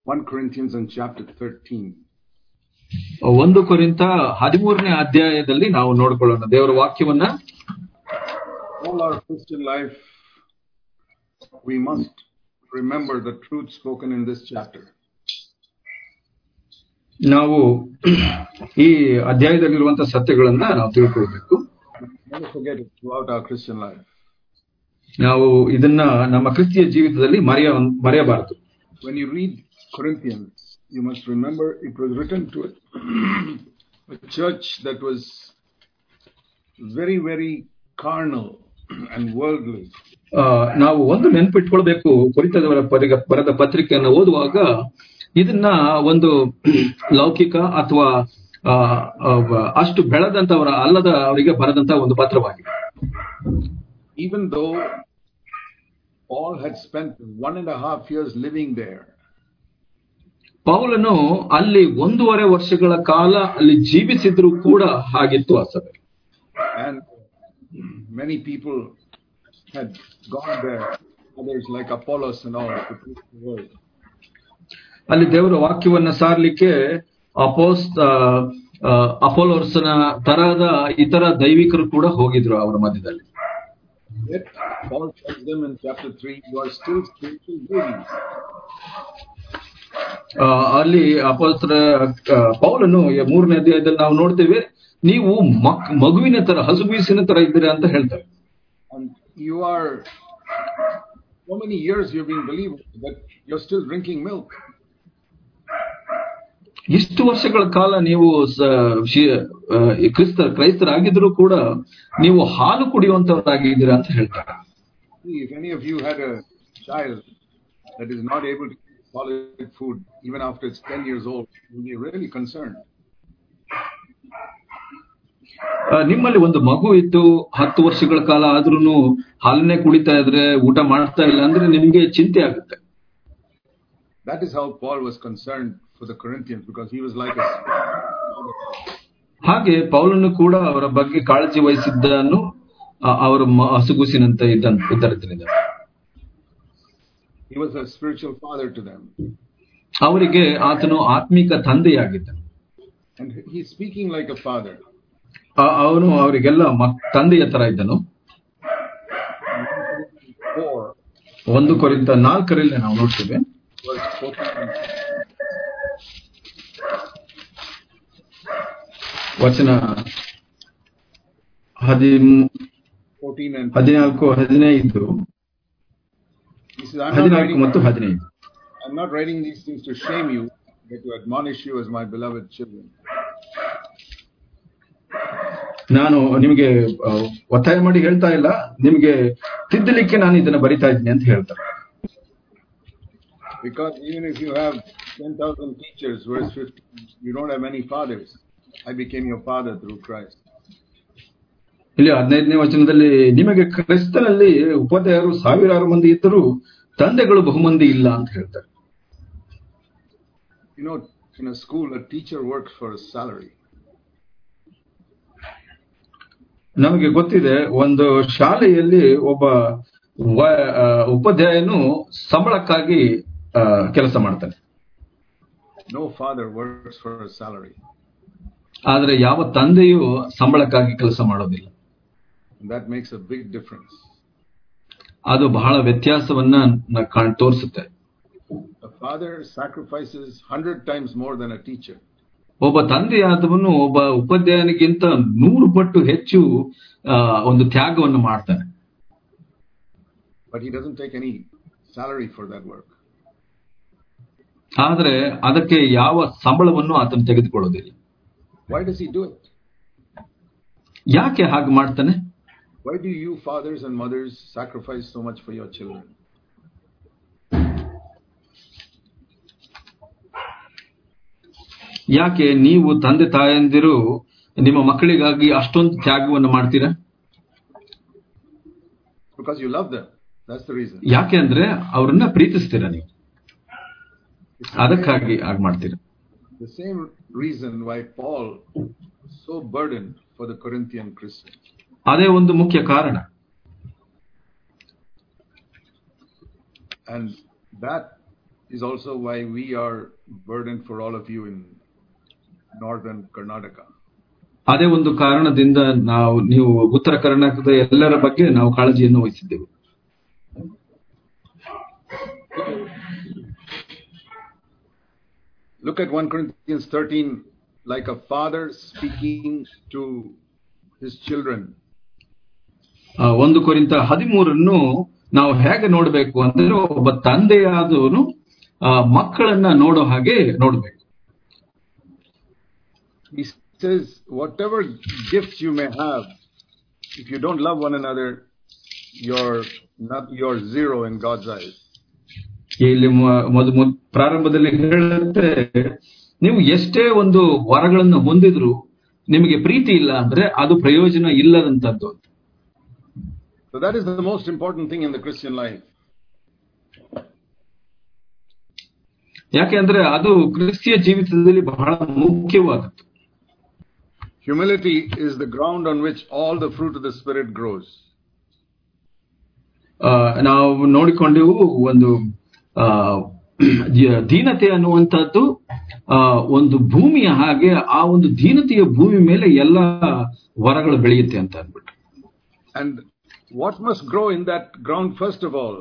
1 Corinthians and chapter 13. 1 ಕೊರಿಂಥ 13ನೇ ಅಧ್ಯಾಯದಲ್ಲಿ ನಾವು ನೋಡಿಕೊಳ್ಳೋಣ ದೇವರ ವಾಕ್ಯವನ್ನ. All our Christian life, we must remember the truth spoken in this chapter. ನಾವು ಈ ಅಧ್ಯಾಯದಲ್ಲಿರುವಂತಹ ಸತ್ಯಗಳನ್ನ ನಾವು ತಿಳ್ಕೊಳ್ಬೇಕು. Never forget it throughout our Christian life. ನಾವು ಇದನ್ನ ನಮ್ಮ ಕ್ರಿಸ್ತಿಯ ಜೀವಿತದಲ್ಲಿ ಮರೆಯಬಾರದು. When you read Corinthians, you must remember it was written to a church that was very, very carnal and worldly. ನಾವು ಒಂದು ನೆನಪಿಟ್ಕೊಳ್ಬೇಕು, ಕೊರಿಂಥದವರ ಬರೆದ ಪತ್ರಿಕೆಯನ್ನು ಓದುವಾಗ ಇದನ್ನ ಒಂದು ಲೌಕಿಕ ಅಥವಾ ಅಷ್ಟು ಬೆಳೆದಂತವರ ಅಲ್ಲದ ಅವರಿಗೆ ಬರೆದಂತ ಒಂದು ಪತ್ರವಾಗಿದೆ. Even though Paul had spent 1.5 years living there, ಪೌಲನು ಅಲ್ಲಿ 1.5 ವರ್ಷಗಳ ಕಾಲ ಅಲ್ಲಿ ಜೀವಿಸಿದ್ರು ಕೂಡ ಹಾಗಿತ್ತು ಆ ಸಭೆ. And many people had gone there, others like Apollos and all, to preach the word. ಅಲ್ಲಿ ದೇವರ ವಾಕ್ಯವನ್ನ ಸಾರಲಿಕ್ಕೆ ಅಪೋಲೋಸನ ತರಹದ ಇತರ ದೈವಿಕರು ಕೂಡ ಹೋಗಿದ್ರು ಅವರ ಮಧ್ಯದಲ್ಲಿ. Yet Paul tells them in chapter 3, you are still spiritual babies. ಅಲ್ಲಿ ಪೌಲನು 3ನೇ ಅಧ್ಯಾಯದಲ್ಲಿ ನಾವು ನೋಡ್ತೇವೆ, ನೀವು ಮಗುವಿನ ತರ ಹಸುಬೀಸಿನ ತರ ಇದ್ದೀರಾ ಅಂತ ಹೇಳ್ತಾರೆ. And you are so many years you've been believing that you're still drinking milk. ಇಷ್ಟು ವರ್ಷಗಳ ಕಾಲ ನೀವು ಕ್ರೈಸ್ತರಾಗಿದ್ರು ಕೂಡ ನೀವು ಹಾಲು ಕುಡಿಯುವಂತವರಾಗಿದ್ದೀರಾ ಅಂತ ಹೇಳ್ತಾರೆ. If any of you had a child that is not able to eat solid food even after it's 10 years old, you'll be really concerned. ನಿಮ್ಮಲ್ಲಿ ಒಂದು ಮಗು ಇತ್ತು 10 ವರ್ಷಗಳ ಕಾಲ ಆದ್ರೂ ಹಾಲನ್ನೇ ಕುಡಿತಾ ಇದ್ರೆ, ಊಟ ಮಾಡ್ತಾ ಇಲ್ಲ ಅಂದ್ರೆ ನಿಮ್ಗೆ ಚಿಂತೆ ಆಗುತ್ತೆ. That is how Paul was concerned for the Corinthians, because he was like a ಹಾಗೆ ಪೌಲನು ಕೂಡ ಅವರ ಬಗ್ಗೆ ಕಾಳಜಿ ವಹಿಸಿದ್ದನ್ನು ಅವರ ಹಸುಗುಸಿನಂತೆ ಇದ್ದರಿಂದ he was a spiritual father to them. ಅವರಿಗೆ ಆತನು ಆತ್ಮಿಕ ತಂದೆಯಾಗಿದ್ದನು. And he's speaking like a father. ಅವನು ಅವರಿಗೆಲ್ಲ ತಂದೆಯ ತರ ಇದ್ದನು. 1 ಕೊರಿಂಥ 4ರಲ್ಲಿ ನಾವು ನೋಡ್ತೇವೆ, ವಚನ 14, 15, 14 ಮತ್ತು 15. I'm not writing these things to shame you, but to admonish you as my beloved children. ನಾನು ನಿಮಗೆ ಒತ್ತಾಯ ಮಾಡಿ ಹೇಳ್ತಾ ಇಲ್ಲ, ನಿಮಗೆ ತಿದ್ದಲಿಕ್ಕೆ ನಾನು ಇದನ್ನ ಬರಿತಾ ಇದ್ದೀನಿ ಅಂತ ಹೇಳ್ತಾರೆ. Because even if you have 10,000 teachers, verse 15, you don't have many fathers. I became your father through Christ. ಇಲ್ಲಿ 15ನೇ ವಚನದಲ್ಲಿ ನಿಮಗೆ ಕ್ರಿಸ್ತನಲ್ಲಿ ಉಪಾಧ್ಯಾಯರು 1000 ಮಂದಿ ಇದ್ದರೂ ತಂದೆಗಳು ಬಹುಮಂದಿ ಇಲ್ಲ ಅಂತ ಹೇಳ್ತಾರೆ. You know, in a school, a teacher works for a salary. ನಮಗೆ ಗೊತ್ತಿದೆ, ಒಂದು ಶಾಲೆಯಲ್ಲಿ ಒಬ್ಬ ಉಪಾಧ್ಯಾಯನು ಸಂಬಳಕ್ಕಾಗಿ ಕೆಲಸ ಮಾಡ್ತಾನೆ. No father works for a salary. ಆದರೆ ಯಾವ ತಂದೆಯೂ ಸಂಬಳಕ್ಕಾಗಿ ಕೆಲಸ ಮಾಡೋದಿಲ್ಲ. That makes a big difference. ಅದು ಬಹಳ ವ್ಯತ್ಯಾಸವನ್ನ ತೋರಿಸುತ್ತೆ. A father sacrifices 100 times more than a teacher. ಒಬ್ಬ ತಂದೆಯಾದವನು ಒಬ್ಬ ಉಪಾಧ್ಯಾಯನಿಗಿಂತ 100 ಪಟ್ಟು ಹೆಚ್ಚು ಒಂದು ತ್ಯಾಗವನ್ನು ಮಾಡ್ತಾನೆ. But he doesn't take any salary for that work. ಆದರೆ ಅದಕ್ಕೆ ಯಾವ ಸಂಬಳವನ್ನು ಆತನು ತೆಗೆದುಕೊಳ್ಳೋದಿಲ್ಲ. Why does he do it? ಯಾಕೆ ಹಾಗೆ ಮಾಡ್ತಾನೆ? Why do you fathers and mothers sacrifice so much for your children? ಯಾಕೆ ನೀವು ತಂದೆ ತಾಯಂದಿರು ನಿಮ್ಮ ಮಕ್ಕಳಿಗಾಗಿ ಅಷ್ಟೊಂದು ತ್ಯಾಗವನ್ನು ಮಾಡ್ತೀರಾ? Because you love them. That's the reason. ಯಾಕೆ ಅಂದ್ರೆ ಅವರನ್ನ ಪ್ರೀತಿಸ್ತೀರಾ ನೀವು, ಅದಕ್ಕಾಗಿ ಹಾಗೆ ಮಾಡ್ತೀರಾ. The same reason why Paul was so burdened for the Corinthian Christians. ಅದೇ ಒಂದು ಮುಖ್ಯ ಕಾರಣ. And that is also why we are burdened for all of you in northern Karnataka. ಅದೇ ಒಂದು ಕಾರಣದಿಂದ ನೀವು ಉತ್ತರ ಕರ್ನಾಟಕದ ಎಲ್ಲರ ಬಗ್ಗೆ ನಾವು ಕಾಳಜಿಯನ್ನು ವಹಿಸಿದ್ದೆವು. Look at 1 Corinthians 13, like a father speaking to his children. 1 ಕೊರಿಂಥ 13 ನಾವು ಹೇಗೆ ನೋಡಬೇಕು ಅಂದ್ರೆ ಒಬ್ಬ ತಂದೆಯಾದವನು ಮಕ್ಕಳನ್ನ ನೋಡೋ ಹಾಗೆ ನೋಡಬೇಕು. He says, whatever gifts you may have, if you don't love one another, you're zero in God's eyes. ಇಲ್ಲಿ ಪ್ರಾರಂಭದಲ್ಲಿ ಹೇಳುತ್ತೆ, ನೀವು ಎಷ್ಟೇ ಒಂದು ವರಗಳನ್ನು ಹೊಂದಿದ್ರು ನಿಮಗೆ ಪ್ರೀತಿ ಇಲ್ಲ ಅಂದ್ರೆ ಅದು ಪ್ರಯೋಜನ ಇಲ್ಲದಂತದ್ದು. So that is the most important thing in the Christian life. ಯಾಕೆ ಅಂದ್ರೆ ಅದು ಕ್ರಿಸ್ತಿಯ ಜೀವಿತದಲ್ಲಿ ಬಹಳ ಮುಖ್ಯವಾದದ್ದು. Humility is the ground on which all the fruit of the Spirit grows. ನಾವು ನೋಡಿಕೊಂಡೆವು, ಒಂದು ದೀನತೆ ಅನ್ನುವಂಥದ್ದು ಒಂದು ಭೂಮಿಯ ಹಾಗೆ, ಆ ಒಂದು ದೀನತೆಯ ಭೂಮಿ ಮೇಲೆ ಎಲ್ಲ ವರಗಳು ಬೆಳೆಯುತ್ತೆ ಅಂತ ಅಂದ್ಬಿಟ್ಟು. And what must grow in that ground first of all?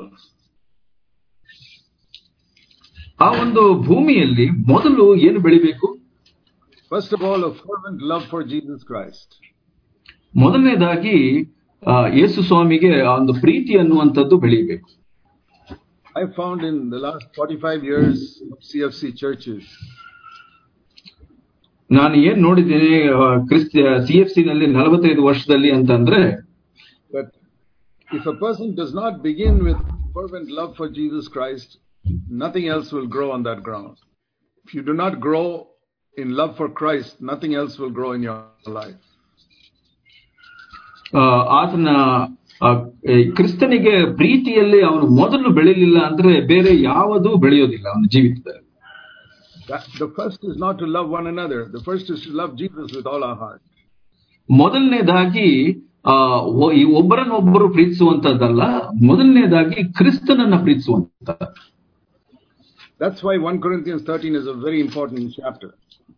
ಆ ಒಂದು ಭೂಮಿಯಲ್ಲಿ ಮೊದಲು ಏನು ಬೆಳಿಬೇಕು? First of all, a fervent love for Jesus Christ. ಮೊದಲನೇದಾಗಿ ಯೇಸು ಸ್ವಾಮಿಗೆ ಆ ಒಂದು ಪ್ರೀತಿ ಅನ್ನುವಂಥದ್ದು ಬೆಳೆಯಬೇಕು. I found in the last 45 years of CFC churches, ನಾನು ಏನ್ ನೋಡಿದ್ದೇನೆ CFC ನಲ್ಲಿ 45 ವರ್ಷದಲ್ಲಿ ಅಂತಂದ್ರೆ, that if a person does not begin with fervent love for Jesus Christ, nothing else will grow on that ground. If you do not grow in love for Christ, nothing else will grow in your life. ಆತನ ಕ್ರಿಸ್ತನಿಗೆ ಪ್ರೀತಿಯಲ್ಲಿ ಅವನು ಮೊದಲು ಬೆಳೆಯಲಿಲ್ಲ ಅಂದ್ರೆ ಬೇರೆ ಯಾವುದೂ ಬೆಳೆಯೋದಿಲ್ಲ ಅವನ ಜೀವಿತದಲ್ಲಿ. The first is not to love one another. The first is to love Jesus with all our heart. ಮೊದಲನೇದಾಗಿ ಒಬ್ಬರನ್ನೊಬ್ಬರು ಪ್ರೀತಿಸುವಂತದ್ದಲ್ಲ, ಮೊದಲನೇದಾಗಿ ಕ್ರಿಸ್ತನನ್ನ ಪ್ರೀತಿಸುವಂತ. That's why 1 Corinthians 13 is a very important chapter.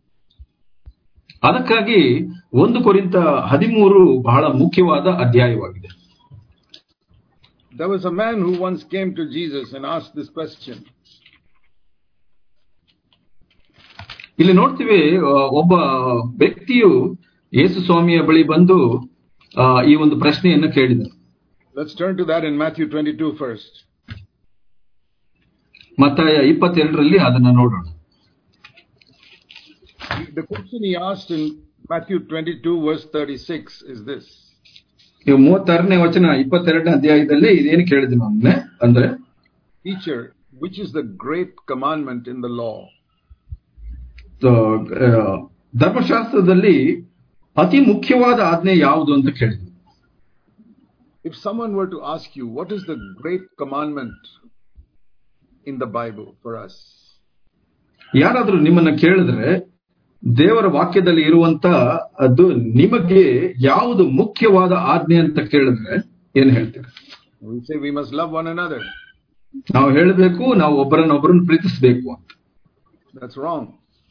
ಅದಕ್ಕಾಗಿ 1 ಕೊರಿಂಥ 13 ಬಹಳ ಮುಖ್ಯವಾದ ಅಧ್ಯಾಯವಾಗಿದೆ. There was a man who once came to Jesus and asked this question. ಇಲ್ಲಿ ನೋಡ್ತೀವಿ, ಒಬ್ಬ ವ್ಯಕ್ತಿಯು ಯೇಸು ಸ್ವಾಮಿಯ ಬಳಿ ಬಂದು ಈ ಒಂದು ಪ್ರಶ್ನೆಯನ್ನು ಕೇಳಿದನು. Let's turn to that in Matthew 22 first. ಮತ್ತಾಯ 22ರಲ್ಲಿ ಅದನ್ನ ನೋಡೋಣ. The question he asked in Matthew 22 verse 36 is this. 36ನೇ ವಚನ 22ನೇ ಅಧ್ಯಾಯದಲ್ಲಿ ಇದೇನು ಕೇಳಿದನು ಅಂದ್ರೆ, Teacher, which is the great commandment in the law? ಧರ್ಮಶಾಸ್ತ್ರದಲ್ಲಿ ಅತಿ ಮುಖ್ಯವಾದ ಆಜ್ಞೆ ಯಾವುದು ಅಂತ ಕೇಳಿದನು. If someone were to ask you, what is the great commandment in the Bible for us? ಯಾರಾದ್ರೂ ನಿಮ್ಮನ್ನ ಕೇಳಿದ್ರೆ ದೇವರ ವಾಕ್ಯದಲ್ಲಿ ಇರುವಂತ ಅದು ನಿಮಗೆ ಯಾವುದು ಮುಖ್ಯವಾದ ಆಜ್ಞೆ ಅಂತ ಕೇಳಿದ್ರೆ ಏನ್ ಹೇಳ್ತೀರಿ? We say we must love one another. ನಾವು ಹೇಳಬೇಕು, ನಾವು ಒಬ್ಬರನ್ನೊಬ್ಬರನ್ನು ಪ್ರೀತಿಸಬೇಕು ಅಂತ. That's wrong.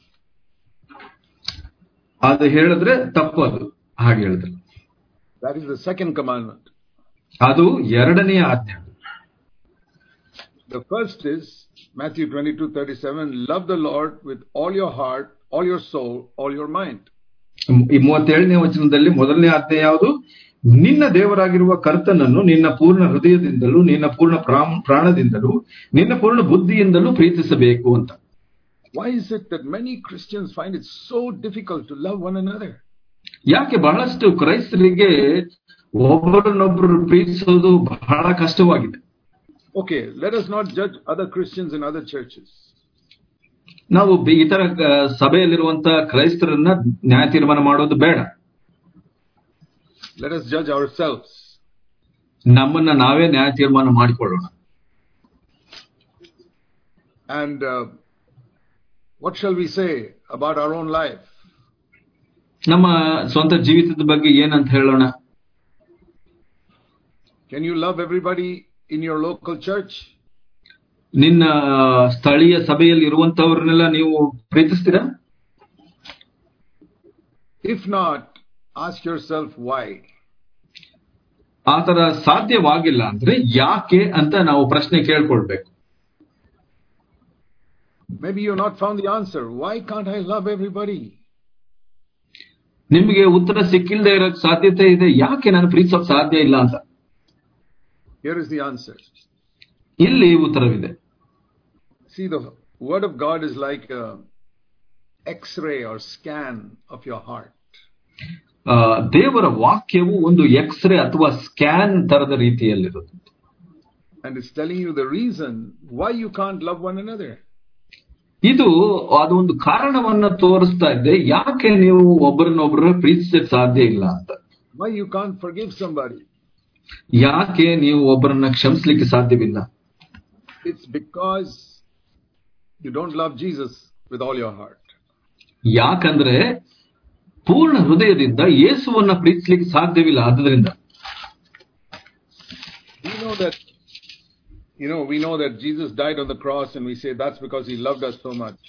ಅದು ಹೇಳಿದ್ರೆ ತಪ್ಪು, ಅದು ಹಾಗೆ ಹೇಳಿದ್ರೆ. That is the second commandment. ಅದು ಎರಡನೆಯ ಆಜ್ಞೆ. The first is Matthew 22:37, love the Lord with all your heart, all your soul, all your mind. ಈ 37ನೇ ವಚನದಲ್ಲಿ ಮೊದಲನೇ ಆಜ್ಞೆ ಯಾವುದು? ನಿನ್ನ ದೇವರಾಗಿರುವ ಕರ್ತನನ್ನು ನಿನ್ನ ಪೂರ್ಣ ಹೃದಯದಿಂದಲೂ, ನಿನ್ನ ಪೂರ್ಣ ಪ್ರಾಣದಿಂದಲೂ, ನಿನ್ನ ಪೂರ್ಣ ಬುದ್ಧಿಯಿಂದಲೂ ಪ್ರೀತಿಸಬೇಕು ಅಂತ. Why is it that many Christians find it so difficult to love one another? ಯಾಕೆ ಬಹಳಷ್ಟು ಕ್ರೈಸ್ತರಿಗೆ ಒಬ್ಬರನ್ನೊಬ್ಬರು ಪ್ರೀತಿಸೋದು ಬಹಳ ಕಷ್ಟವಾಗಿದೆ? Okay, let us not judge other Christians in other churches. ನಾವು ಇತರ ಸಭೆಯಲ್ಲಿರುವಂತ ಕ್ರೈಸ್ತರನ್ನ ನ್ಯಾಯ ತೀರ್ಮಾನ ಮಾಡೋದು ಬೇಡ. Let us judge ourselves. ನಮ್ಮನ್ನ ನಾವೇ ನ್ಯಾಯ ತೀರ್ಮಾನ ಮಾಡಿಕೊಳ್ಳೋಣ. And what shall we say about our own life? ನಮ್ಮ ಸ್ವಂತ ಜೀವಿತದ ಬಗ್ಗೆ ಏನಂತ ಹೇಳೋಣ? Can you love everybody in your local church? ನಿನ್ನ ಸ್ಥಳೀಯ ಸಭೆಯಲ್ಲಿ ಇರುವಂತವ್ರನ್ನೆಲ್ಲ ನೀವು ಪ್ರೀತಿಸ್ತೀರಾ? If not, ask yourself why. ಆತರ ಸಾಧ್ಯವಾಗಿಲ್ಲ ಅಂದ್ರೆ ಯಾಕೆ ಅಂತ ನಾವು ಪ್ರಶ್ನೆ ಕೇಳ್ಕೊಳ್ಬೇಕು. Maybe you've not found the answer. Why can't I love everybody? ನಿಮಗೆ ಉತ್ತರ ಸಿಕ್ಕಿಲ್ಲದೆ ಇರೋಕ್ ಸಾಧ್ಯತೆ ಇದೆ, ಯಾಕೆ ನಾನು ಪ್ರೀತಿಸೋಕ್ ಸಾಧ್ಯ ಇಲ್ಲ ಅಂತ. Here is the answer. ಇಲ್ಲಿ ಉತ್ತರವಿದೆ. See, the word of God is like a X-ray or scan of your heart. ದೇವರ ವಾಕ್ಯವು ಒಂದು ಎಕ್ಸ್ರೇ ಅಥವಾ ಸ್ಕ್ಯಾನ್ ತರದ ರೀತಿಯಲ್ಲಿರುತ್ತೆ. And it's telling you the reason why you can't love one another. ಅದೊಂದು ಕಾರಣವನ್ನ ತೋರಿಸ್ತಾ ಇದೆ, ಯಾಕೆ ನೀವು ಒಬ್ಬರನ್ನೊಬ್ಬರು ಪ್ರೀತಿಸಕ್ಕೆ ಸಾಧ್ಯ ಇಲ್ಲ ಅಂತ. Why you can't forgive somebody. ಯಾಕೆ ನೀವು ಒಬ್ಬರನ್ನ ಕ್ಷಮಿಸಲಿಕ್ಕೆ ಸಾಧ್ಯವಿಲ್ಲ. It's because you don't love Jesus with all your heart. ಯಾಕಂದ್ರೆ ಪೂರ್ಣ ಹೃದಯದಿಂದ ಯೇಸುವನ್ನ ಪ್ರೀತಿಸಲಿಕ್ಕೆ ಸಾಧ್ಯವಿಲ್ಲ. ಆದ್ದರಿಂದ we know that Jesus died on the cross and we say that's because he loved us so much.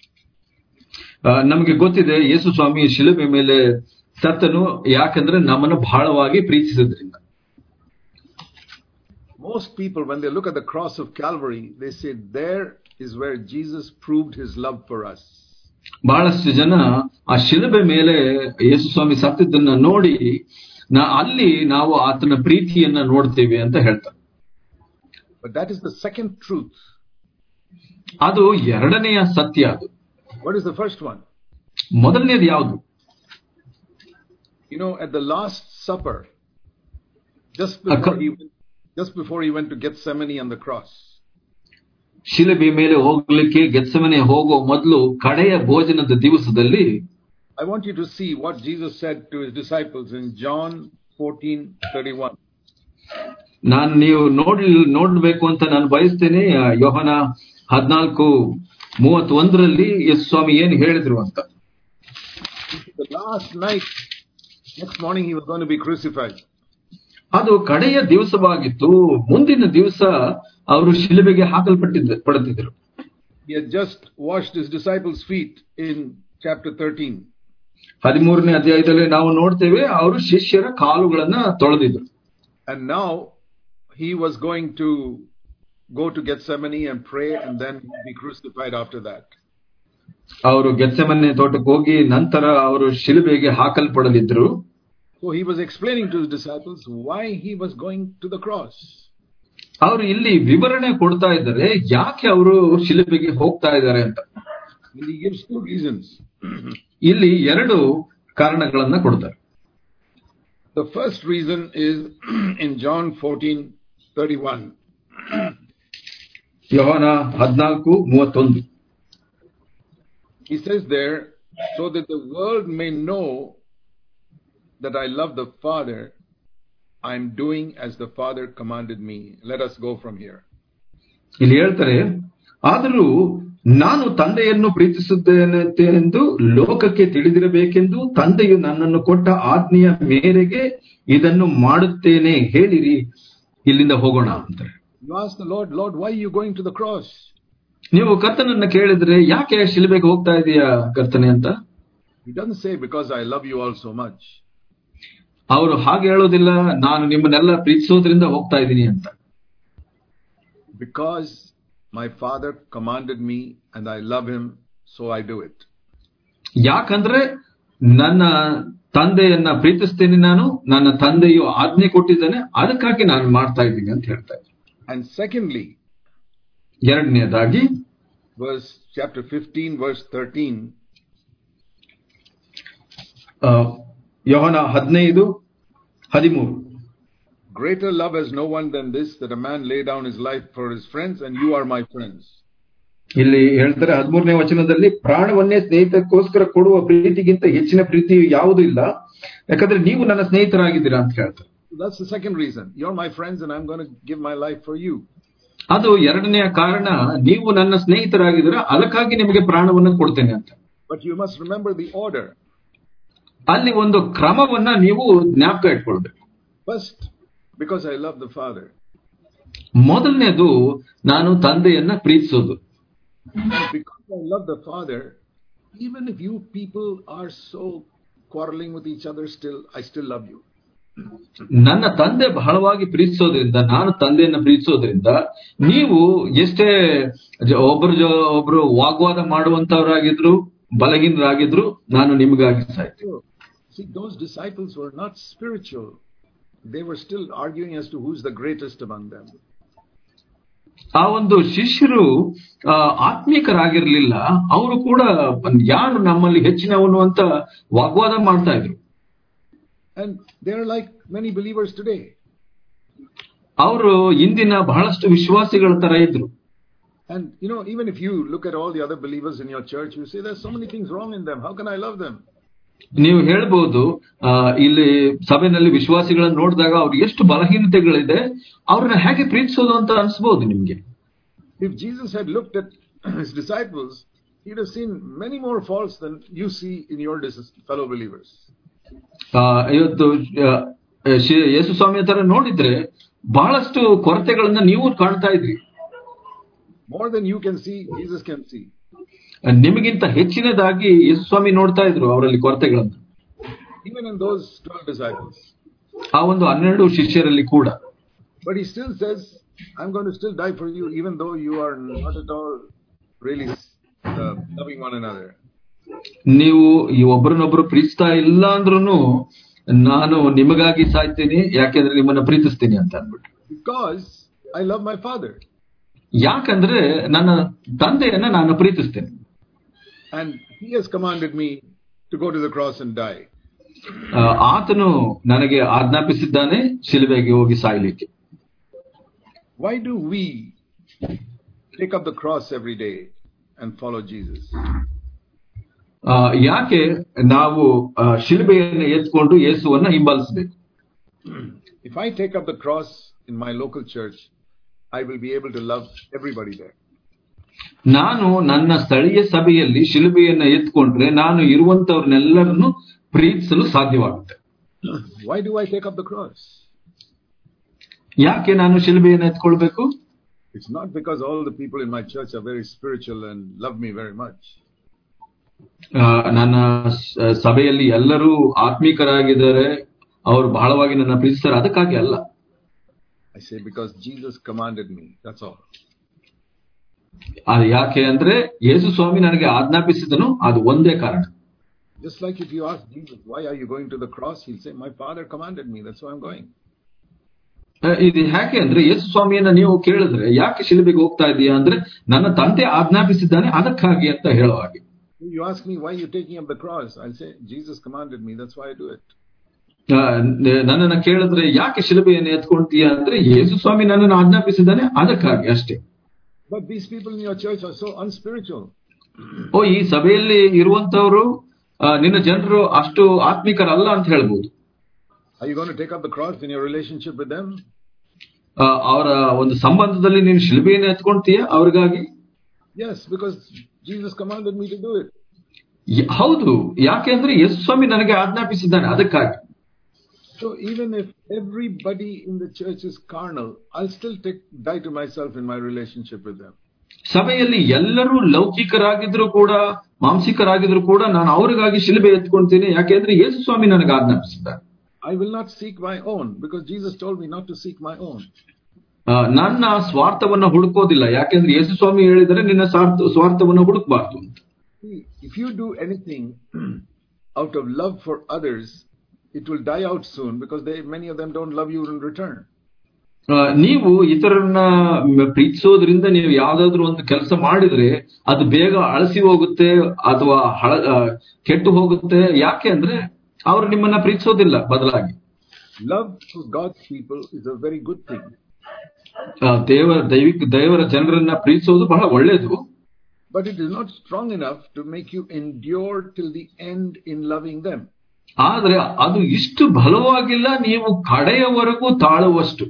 ನಮಗೆ ಗೊತ್ತಿದೆ ಯೇಸು ಸ್ವಾಮಿ ಶಿಲುಬೆ ಮೇಲೆ ಸತ್ತನು ಯಾಕಂದ್ರೆ ನಮ್ಮನ್ನು ಬಹಳವಾಗಿ ಪ್ರೀತಿಸಿದ್ರಿಂದ. Most people when they look at the cross of Calvary they say there is where Jesus proved his love for us. ಬಹಳಷ್ಟು ಜನ ಆ ಶಿಲುಬೆ ಮೇಲೆ ಯೇಸು ಸ್ವಾಮಿ ಸತ್ತಿದ್ದನ್ನ ನೋಡಿ ಅಲ್ಲಿ ನಾವು ಆತನ ಪ್ರೀತಿಯನ್ನ ನೋಡ್ತೇವೆ ಅಂತ ಹೇಳ್ತಾರೆ. But that is the second truth. ಅದು ಎರಡನೆಯ ಸತ್ಯ. ಅದು What is the first one? ಮೊದಲನೇದು ಯಾವುದು? At the last supper, just before he went to Gethsemane on the cross. ಶಿಲುಬೆ ಮೇಲೆ ಹೋಗ್ಲಿಕ್ಕೆ ಗೆತ್ಸೆಮನೆ ಹೋಗೋ ಮೊದಲು ಕಡೆಯ ಭೋಜನದ ದಿವಸದಲ್ಲಿ I want you to see what Jesus said to his disciples in John 14:31. ನೀವು ನೋಡ್ಬೇಕು ಅಂತ ನಾನು ಬಯಸ್ತೇನೆ. ಯೋಹನ 14:31 ಯೇಸು ಸ್ವಾಮಿ ಏನು ಹೇಳಿದ್ರು ಅಂತ. The last night, next morning he was going to be crucified. ಅದು ಕಡೆಯ ದಿವಸವಾಗಿತ್ತು. ಮುಂದಿನ ದಿವಸ ಅವರು ಶಿಲುಬೆಗೆ ಹಾಕಲ್ಪಡುತ್ತಿದ್ದರು. He had just washed his disciples' feet in chapter 13. 13ನೇ ಅಧ್ಯಾಯದಲ್ಲಿ ನಾವು ನೋಡ್ತೇವೆ ಅವರು ಶಿಷ್ಯರ ಕಾಲುಗಳನ್ನ ತೊಳೆದಿದ್ರು. And now he was going to go to Gethsemane and pray and then be crucified after that. ಅವರು ಗೆತ್ಸೆಮನೆ ತೋಟಕ್ಕೆ ಹೋಗಿ ನಂತರ ಅವರು ಶಿಲುಬೆಗೆ ಹಾಕಲ್ಪಡಲಿದ್ರು. So he was explaining to his disciples why he was going to the cross. ಅವರು ಇಲ್ಲಿ ವಿವರಣೆ ಕೊಡ್ತಾ ಇದ್ದಾರೆ ಯಾಕೆ ಅವರು ಶಿಲುಬೆಗೆ ಹೋಗ್ತಾ ಇದ್ದಾರೆ ಅಂತ. He gives two reasons. ಇಲ್ಲಿ ಎರಡು ಕಾರಣಗಳನ್ನ ಕೊಡ್ತಾರೆ. The first reason is in John 14:31. Yohana 14:31. He says there, so that the world may know that I love the Father, I am doing as the Father commanded me. Let us go from here. ಇಲ್ಲಿ ಹೇಳ್ತಾರೆ, ಆದರೂ ನಾನು ತಂದೆಯನ್ನು ಪ್ರೀತಿಸುತ್ತೇನೆಂದು ಲೋಕಕ್ಕೆ ತಿಳಿದಿರಬೇಕೆಂದು ತಂದೆಯು ನನ್ನನ್ನು ಕೊಟ್ಟ ಆಜ್ಞೆಯ ಮೇರೆಗೆ ಇದನ್ನು ಮಾಡುತ್ತೇನೆ, ಹೇಳಿರಿ, ಇಲ್ಲಿಂದ ಹೋಗೋಣ ಅಂತಾರೆ. You ask the Lord, why are you going to the cross? ನೀವು ಕರ್ತನನ್ನ ಕೇಳಿದ್ರೆ ಯಾಕೆ ಶಿಲುಬೆಗೆ ಹೋಗ್ತಾ ಇದೀಯಾ ಕರ್ತನೆ ಅಂತ. He doesn't say because I love you all so much. ಅವರು ಹಾಗೆ ಹೇಳೋದಿಲ್ಲ, ನಾನು ನಿಮ್ಮನ್ನೆಲ್ಲ ಪ್ರೀತಿಸೋದ್ರಿಂದ ಹೋಗ್ತಾ ಇದ್ದೀನಿ ಅಂತ. Because my Father commanded me and I love him, so I do it. ಯಾಕಂದ್ರೆ ನನ್ನ ತಂದೆಯನ್ನ ಪ್ರೀತಿಸ್ತೇನೆ ನಾನು, ನನ್ನ ತಂದೆಯು ಆಜ್ಞೆ ಕೊಟ್ಟಿದ್ದಾನೆ, ಅದಕ್ಕಾಗಿ ನಾನು ಮಾಡ್ತಾ ಇದ್ದೀನಿ ಅಂತ ಹೇಳ್ತಾ ಇದ್ದೀನಿ. And secondly, ಎರಡನೇದಾಗಿ chapter 15 verse 13. Yohana 15:13. Greater love has no one than this, that a man lay down his life for his friends, and you are my friends. ಇಲ್ಲಿ ಹೇಳ್ತಾರೆ 13ನೇ ವಚನದಲ್ಲಿ, ಪ್ರಾಣವನ್ನೇ ಸ್ನೇಹಿತಕ್ಕೋಸ್ಕರ ಕೊಡುವ ಪ್ರೀತಿಗಿಂತ ಹೆಚ್ಚಿನ ಪ್ರೀತಿ ಯಾವುದೂ ಇಲ್ಲ, ಯಾಕಂದ್ರೆ ನೀವು ನನ್ನ ಸ್ನೇಹಿತರಾಗಿದ್ದೀರಾ ಅಂತ ಹೇಳ್ತಾರೆ. That's the second reason. You're my friends and I'm going to give my life for you. ಅದು ಎರಡನೆಯ ಕಾರಣ, ನೀವು ನನ್ನ ಸ್ನೇಹಿತರಾಗಿದ್ದೀರಾ, ಅದಕ್ಕಾಗಿ ನಿಮಗೆ ಪ್ರಾಣವನ್ನು ಕೊಡ್ತೇನೆ ಅಂತ. But you must remember the order. ಅಲ್ಲಿ ಒಂದು ಕ್ರಮವನ್ನ ನೀವು ಜ್ಞಾಪಕ ಇಟ್ಕೊಳ್ಬೇಕು. First, because I love the Father. ಮೊದಲನೇದು ನಾನು ತಂದೆಯನ್ನ ಪ್ರೀತಿಸೋದು. Because I love the Father, even if you people are so quarreling with each other, I still love you. ನನ್ನ ತಂದೆ ಬಹಳವಾಗಿ ಪ್ರೀತಿಸೋದ್ರಿಂದ, ನಾನು ತಂದೆಯನ್ನ ಪ್ರೀತಿಸೋದ್ರಿಂದ, ನೀವು ಎಷ್ಟೇ ಒಬ್ರು ವಾಗ್ವಾದ ಮಾಡುವಂತವರಾಗಿದ್ರು, ಬಲಹೀನರಾಗಿದ್ರು, ನಾನು ನಿಮಗಾಗಿ ಸಾಯ್ತೀನಿ. See, those disciples were not spiritual. They were still arguing as to who's the greatest among them. ಆ ಒಂದು ಶಿಷ್ಯರು ಆತ್ಮೀಕರಾಗಿರ್ಲಿಲ್ಲ. ಅವರು ಕೂಡ ಯಾರು ನಮ್ಮಲ್ಲಿ ಹೆಚ್ಚಿನವನು ಅಂತ ವಾಗ್ವಾದ ಮಾಡ್ತಾ ಇದ್ರು. And they're like many believers today. ಅವರು ಇಂದಿನ ಬಹಳಷ್ಟು ವಿಶ್ವಾಸಿಗಳ ತರ ಇದ್ರು. And even if you look at all the other believers in your church, you say there's so many things wrong in them. How can I love them? ನೀವು ಹೇಳ್ಬಹುದು, ಇಲ್ಲಿ ಸಭೆಯಲ್ಲಿ ವಿಶ್ವಾಸಿಗಳನ್ನ ನೋಡಿದಾಗ ಅವ್ರು ಎಷ್ಟು ಬಲಹೀನತೆಗಳಿದೆ, ಅವ್ರನ್ನ ಹೇಗೆ ಪ್ರೀತಿಸೋದು ಅಂತ ಅನ್ಸ್ಬಹುದು ನಿಮ್ಗೆ. If Jesus had looked at his disciples, he'd have seen many more faults than you see in your fellow believers. ಇವತ್ತು ಯೇಸು ಸ್ವಾಮಿಯ ತರ ನೋಡಿದ್ರೆ ಬಹಳಷ್ಟು ಕೊರತೆಗಳನ್ನ ನೀವು ಕಾಣ್ತಾ ಇದ್ರಿ. More than you can see, Jesus can see. ನಿಮಗಿಂತ ಹೆಚ್ಚಿನದಾಗಿ ಯೇಸು ಸ್ವಾಮಿ ನೋಡ್ತಾ ಇದ್ರು ಅವರಲ್ಲಿ ಕೊರತೆಗಳನ್ನು. Even in those 12 disciples. ಆ ಒಂದು 12 ಶಿಷ್ಯರಲ್ಲಿ ಕೂಡ. But he still says, I'm going to still die for you, even though you are not at all really loving one another. ನೀವು ಈ ಒಬ್ಬರನ್ನೊಬ್ಬರು ಪ್ರೀತಿಸ್ತಾ ಇಲ್ಲ ಅಂದ್ರೂ ನಾನು ನಿಮಗಾಗಿ ಸಾಯ್ತೀನಿ, ಯಾಕೆಂದ್ರೆ ನಿಮ್ಮನ್ನ ಪ್ರೀತಿಸ್ತೀನಿ ಅಂತ ಅಂದ್ಬಿಟ್ಟು. Because I love my father. ಯಾಕಂದ್ರೆ ನನ್ನ ತಂದೆಯನ್ನ ನಾನು ಪ್ರೀತಿಸ್ತೇನೆ. And he has commanded me to go to the cross and die. ಆತನು ನನಗೆ ಆಜ್ಞಾಪಿಸಿದ್ದಾನೆ ಶಿಲುಬೆಗೆ ಹೋಗಿ ಸಾಯಲಿಕ್ಕೆ. Why do we take up the cross every day and follow Jesus? ಯಾಕೆ ನಾವು ಶಿಲುಬೆಯನ್ನು ಎತ್ಕೊಂಡು ಯೇಸುವನ್ನ ಹಿಂಬಾಲಿಸಬೇಕು? If I take up the cross in my local church, I will be able to love everybody there. ನಾನು ನನ್ನ ಸ್ಥಳೀಯ ಸಭೆಯಲ್ಲಿ ಶಿಲುಬೆಯನ್ನು ಎತ್ಕೊಂಡ್ರೆ ನಾನು ಇರುವಂತವ್ರನ್ನೆಲ್ಲರನ್ನು ಪ್ರೀತಿಸಲು ಸಾಧ್ಯವಾಗುತ್ತೆ. Why do I take up the cross? ಯಾಕೆ ನಾನು ಶಿಲುಬೆಯನ್ನು ಎತ್ಕೊಳ್ಬೇಕು? It's not because all the people in my church are very spiritual and love me very much. ನನ್ನ ಸಭೆಯಲ್ಲಿ ಎಲ್ಲರೂ ಆತ್ಮೀಕರಾಗಿದ್ದಾರೆ, ಅವರು ಬಹಳವಾಗಿ ನನ್ನ ಪ್ರೀತಿಸ್ತಾರೆ, ಅದಕ್ಕಾಗಿ ಅಲ್ಲ. I say because Jesus commanded me, that's all. ಅದು ಯಾಕೆ ಅಂದ್ರೆ ಯೇಸು ಸ್ವಾಮಿ ನನಗೆ ಆಜ್ಞಾಪಿಸಿದನು, ಅದು ಒಂದೇ ಕಾರಣ. Just like if you ask Jesus, why are you going to the cross? He'll say, my father commanded me, that's why I'm going. ಇದು ಯಾಕೆ ಅಂದ್ರೆ ಯೇಸು ಸ್ವಾಮಿಯನ್ನ ನೀವು ಕೇಳಿದ್ರೆ ಯಾಕೆ ಶಿಲುಬೆಗೆ ಹೋಗ್ತಾ ಇದೀಯಾ ಅಂದ್ರೆ ನನ್ನ ತಂದೆ ಆಜ್ಞಾಪಿಸಿದ್ದಾನೆ ಅದಕ್ಕಾಗಿ ಅಂತ ಹೇಳೋ ಹಾಗೆ. You ask me why you're taking up the cross, I'll say Jesus commanded me, that's why I do it. ನನ್ನನ್ನ ಕೇಳಿದ್ರೆ ಯಾಕೆ ಶಿಲುಬೆಯನ್ನು ಎತ್ಕೊಂತೀಯ ಅಂದ್ರೆ ಯೇಸು ಸ್ವಾಮಿ ನನ್ನನ್ನು ಆಜ್ಞಾಪಿಸಿದ್ದಾನೆ ಅದಕ್ಕಾಗಿ ಅಷ್ಟೇ. But these people in your church are so unspiritual. ಈ ಸಭೆಯಲ್ಲಿ ಇರುವಂತವರು ನಿನ್ನ ಜನರು ಅಷ್ಟು ಆತ್ಮಿಕರಲ್ಲ ಅಂತ ಹೇಳ್ಬೋದು. Are you going to take up the cross in your relationship with them? ಅವರ ಒಂದು ಸಂಬಂಧದಲ್ಲಿ ನೀನು ಶಿಲುಬೆಯನ್ನು ಎತ್ಕೊಂತೀಯ ಅವ್ರಿಗಾಗಿ? Yes, because Jesus commanded me to do it. ಹೌದು, ಯಾಕೆಂದ್ರೆ ಯೇಸು ಸ್ವಾಮಿ ನನಗೆ ಆಜ್ಞಾಪಿಸಿದ್ದಾನೆ ಅದಕ್ಕಾಗಿ. So even if everybody in the church is carnal, I'll still die to myself in my relationship with them. ಸಭೆಯಲ್ಲಿ ಎಲ್ಲರೂ ಲೌಕಿಕರಾಗಿದ್ರು ಕೂಡ ಮಾಂಸಿಕರಾಗಿದ್ರು ಕೂಡ ನಾನು ಅವರಿಗಾಗಿ ಶಿಲುಬೆ ಎತ್ಕೊಂತೀನಿ, ಯಾಕೆಂದ್ರೆ ಯೇಸು ಸ್ವಾಮಿ ನನಗೆ ಆಜ್ಞಾಪಿಸಿದ್ದಾನೆ. I will not seek my own because Jesus told me not to seek my own. ನನ್ನ ಸ್ವಾರ್ಥವನ್ನ ಹುಡುಕೋದಿಲ್ಲ, ಯಾಕೆಂದ್ರೆ ಯೇಸು ಸ್ವಾಮಿ ಹೇಳಿದರೆ ನಿನ್ನ ಸ್ವಾರ್ಥವನ್ನ ಹುಡುಕಬಾರದು. If you do anything out of love for others, it will die out soon because many of them don't love you in return. ನೀವು ಇತರರನ್ನ ಪ್ರೀತಿಸೋದ್ರಿಂದ ನೀವು ಯಾವ್ದಾದ್ರು ಒಂದು ಕೆಲಸ ಮಾಡಿದ್ರೆ ಅದು ಬೇಗ ಅಳಸಿ ಹೋಗುತ್ತೆ ಅಥವಾ ಕೆಟ್ಟು ಹೋಗುತ್ತೆ. ಯಾಕೆ ಅಂದ್ರೆ ಅವರು ನಿಮ್ಮನ್ನ ಪ್ರೀತಿಸೋದಿಲ್ಲ, ಬದಲಾಗಿ. Love to God's people is a very good thing. ದೇವರ ಜನರನ್ನ ಪ್ರೀತಿಸೋದು ಬಹಳ ಒಳ್ಳೆಯದು. But it is not strong enough to make you endure till the end in loving them. ಆದ್ರೆ ಅದು ಇಷ್ಟು ಬಲವಾಗಿಲ್ಲ ನೀವು ಕಡೆಯವರೆಗೂ ತಾಳುವಷ್ಟು.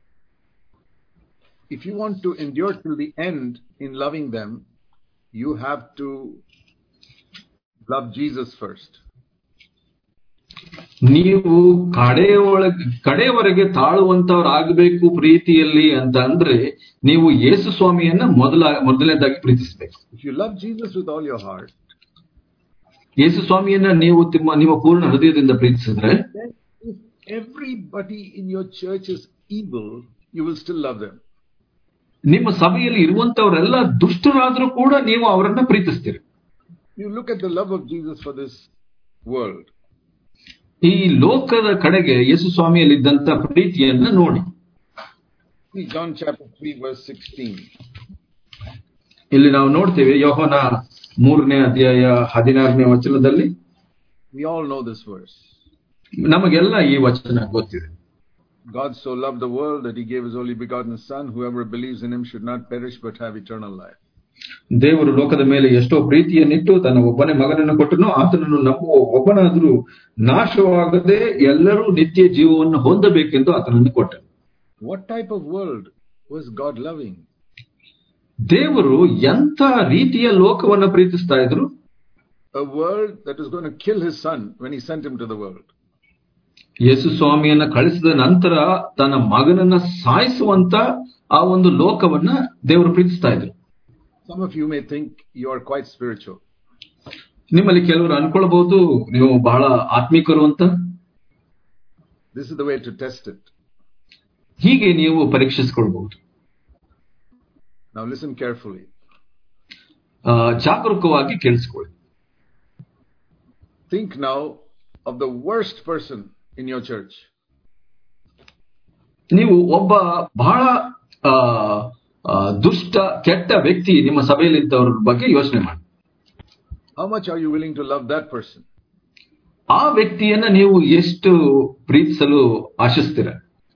If you want to endure till the end in loving them, you have to love Jesus first. ನೀವು ಕಡೆಯವರೆಗೆ ತಾಳುವಂತವರಾಗಬೇಕು ಪ್ರೀತಿಯಲ್ಲಿ ಅಂತ ಅಂದ್ರೆ ನೀವು ಯೇಸು ಸ್ವಾಮಿಯನ್ನ ಮೊದಲನೇದಾಗಿ ಪ್ರೀತಿಸಬೇಕು. If you love Jesus with all your heart, ಯೇಸು ಸ್ವಾಮಿಯನ್ನ ನೀವು ನಿಮ್ಮ ಪೂರ್ಣ ಹೃದಯದಿಂದ ಪ್ರೀತಿಸಿದ್ರೆ, then if everybody in your church is evil, you will still love them. ನಿಮ್ಮ ಸಭೆಯಲ್ಲಿ ಇರುವಂತವರೆಲ್ಲ ದುಷ್ಟರಾದ್ರೂ ಕೂಡ ನೀವು ಅವರನ್ನ ಪ್ರೀತಿಸ್ತೀರಿ. You look at the love of Jesus for this world. ಈ ಲೋಕದ ಕಡೆಗೆ ಯೇಸು ಸ್ವಾಮಿಯಲ್ಲಿದ್ದಂತ ಪ್ರೀತಿಯನ್ನ ನೋಡಿ. John chapter 3 verse 16. ಇಲ್ಲಿ ನಾವು ನೋಡ್ತೇವೆ ಯೋಹನ 3ನೇ ಅಧ್ಯಾಯ 16ನೇ ವಚನದಲ್ಲಿ. We all know this verse. ನಮಗೆಲ್ಲ ಈ ವಚನ ಗೊತ್ತಿದೆ. God so loved the world that he gave his only begotten son, whoever believes in him should not perish but have eternal life. ದೇವರು ಲೋಕದ ಮೇಲೆ ಎಷ್ಟೋ ಪ್ರೀತಿಯನ್ನಿಟ್ಟು ತನ್ನ ಒಬ್ಬನೇ ಮಗನನ್ನು ಕೊಟ್ಟನು, ಆತನನ್ನು ನಂಬುವ ಒಬ್ಬನಾದರೂ ನಾಶವಾಗದೆ ಎಲ್ಲರೂ ನಿತ್ಯ ಜೀವವನ್ನು ಹೊಂದಬೇಕೆಂದು ಆತನನ್ನು ಕೊಟ್ಟನು. What type of world was God loving? ದೇವರು ಎಂಥ ರೀತಿಯ ಲೋಕವನ್ನು ಪ್ರೀತಿಸ್ತಾ ಇದ್ರು? A world that was going to kill his son when he sent him to the world. ಯೇಸು ಸ್ವಾಮಿಯನ್ನ ಕಳಿಸಿದ ನಂತರ ತನ್ನ ಮಗನನ್ನ ಸಾಯಿಸುವಂತ ಆ ಒಂದು ಲೋಕವನ್ನ ದೇವರು ಪ್ರೀತಿಸ್ತಾ ಇದ್ರು. Some of you may think you are quite spiritual. ನಿಮ್ಮಲ್ಲಿ ಕೆಲವರು ಅನ್ಕೊಳ್ಬಹುದು ನೀವು ಬಹಳ ಆತ್ಮಿಕರು ಅಂತ. This is the way to test it. ಹೀಗೆ ನೀವು ಪರೀಕ್ಷಿಸಿಕೊಳ್ಳಬಹುದು. Now listen carefully. ಜಾಗರೂಕವಾಗಿ ಕೇಳಿಸಿಕೊಳ್ಳಿ. Think now of the worst person in your church. ನೀವು ಒಬ್ಬ ಬಹಳ ದುಷ್ಟ ಕೆಟ್ಟ ವ್ಯಕ್ತಿ ನಿಮ್ಮ ಸಭೆಯಲ್ಲಿ ಇದ್ದವರ ಬಗ್ಗೆ ಯೋಚನೆ ಮಾಡಿ. How much are you willing to love that person? ಆ ವ್ಯಕ್ತಿಯನ್ನ ನೀವು ಎಷ್ಟು ಪ್ರೀತಿಸಲು ಆಶಿಸ್ತೀರ?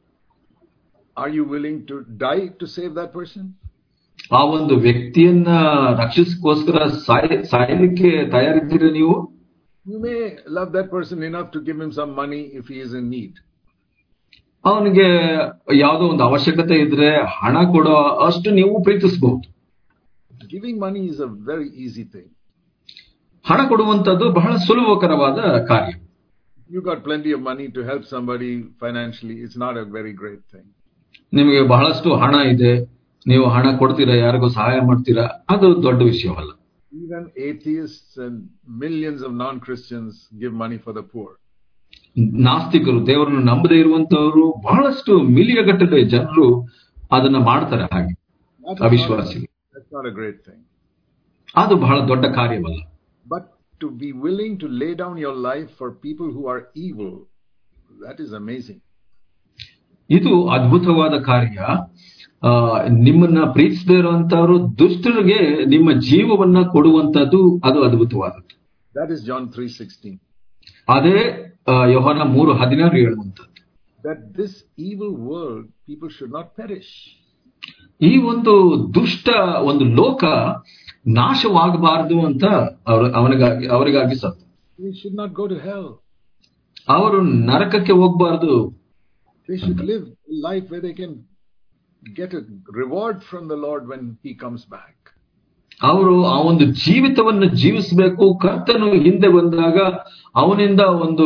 Are you willing to die to save that person? ಆ ಒಂದು ವ್ಯಕ್ತಿಯನ್ನ ರಕ್ಷಿಸಕ್ಕೋಸ್ಕರ ಸಾಯಲಿಕ್ಕೆ ತಯಾರಿದ್ದೀರಾ ನೀವು? You may love that person enough to give him some money if he is in need. ಅವನಿಗೆ ಯಾವುದೋ ಒಂದು ಅವಶ್ಯಕತೆ ಇದ್ರೆ ಹಣ ಕೊಡೋ ಅಷ್ಟು ನೀವು ಪ್ರೀತಿಸಬಹುದು. Giving money is a very easy thing. ಹಣ ಕೊಡುವಂತದ್ದು ಬಹಳ ಸುಲಭಕರವಾದ ಕಾರ್ಯ. You got plenty of money to help somebody financially. It's not a very great thing. ನಿಮಗೆ ಬಹಳಷ್ಟು ಹಣ ಇದೆ, ನೀವು ಹಣ ಕೊಡ್ತೀರಾ, ಯಾರಿಗೂ ಸಹಾಯ ಮಾಡ್ತೀರಾ, ಅದು ದೊಡ್ಡ ವಿಷಯವಲ್ಲ. Even atheists and millions of non-Christians give money for the poor. ನಾಸ್ತಿಕರು, ದೇವರನ್ನು ನಂಬದೇ ಇರುವಂತವರು ಬಹಳಷ್ಟು ಮಿಲಿಯಗಟ್ಟಲೆ ಜನರು ಅದನ್ನ ಮಾಡ್ತಾರೆ. ಹಾಗೆ ಅವಿಶ್ವಾಸಿ, that's not a great thing. ಅದು ಬಹಳ ದೊಡ್ಡ ಕಾರ್ಯವಲ್ಲ. But to be willing to lay down your life for people who are evil, that is amazing. ಇದು ಅದ್ಭುತವಾದ ಕಾರ್ಯ. ನಿಮ್ಮನ್ನ ಪ್ರೀತಿಸದೇ ಇರುವಂತವರು ದುಷ್ಟರಿಗೆ ನಿಮ್ಮ ಜೀವವನ್ನ ಕೊಡುವಂತದ್ದು, ಅದು ಅದ್ಭುತವಾದದ್ದು. That is John 3:16. ಅದೇ ಯೋಹಾನ 3:16 ಹೇಳುವಂತದ್ದು. That this evil world people should not perish. ಈ ಒಂದು ದುಷ್ಟ ಒಂದು ಲೋಕ ನಾಶವಾಗಬಾರದು ಅಂತ ಅವರಿಗಾಗಿ ಸತ್ತು. They should not go to hell. ಅವರು ನರಕಕ್ಕೆ ಹೋಗಬಾರದು. They should live a life where they can get a reward from the Lord when he comes back. ಅವರು ಆ ಒಂದು ಜೀವಿತವನ್ನು ಜೀವಿಸಬೇಕು. ಕರ್ತನು ಹಿಂದೆ ಬಂದಾಗ ಅವನಿಂದ ಒಂದು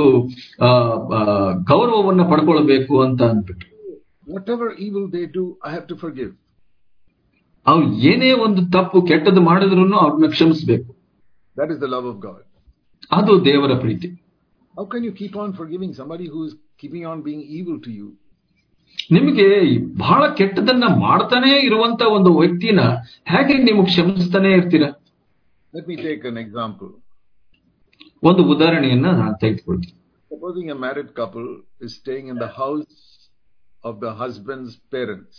ಗೌರವವನ್ನು ಪಡ್ಕೊಳ್ಬೇಕು ಅಂತ ಅಂದ್ಬಿಟ್ಟು. Whatever evil they do, I have to forgive. ಅವ್ರು ಏನೇ ಒಂದು ತಪ್ಪು ಕೆಟ್ಟದ್ದು ಮಾಡಿದ್ರು ಅವ್ರನ್ನ ಕ್ಷಮಿಸಬೇಕು. That is the love of God. ಅದು ದೇವರ ಪ್ರೀತಿ. How can you keep on forgiving somebody who is keeping on being evil to you? ನಿಮಗೆ ಬಹಳ ಕೆಟ್ಟದನ್ನ ಮಾಡ್ತಾನೆ ಇರುವಂತ ಒಂದು ವ್ಯಕ್ತಿನ ಹೇಗೆ ನೀವು ಕ್ಷಮಿಸ್ತಾನೆ ಇರ್ತೀರಾ? Let me take an example. ಒಂದು ಉದಾಹರಣೆಯನ್ನ ನಾನು ತೆಗೆದುಕೊಳ್ತೀನಿ. Supposing a married couple is staying in the house of the husband's parents.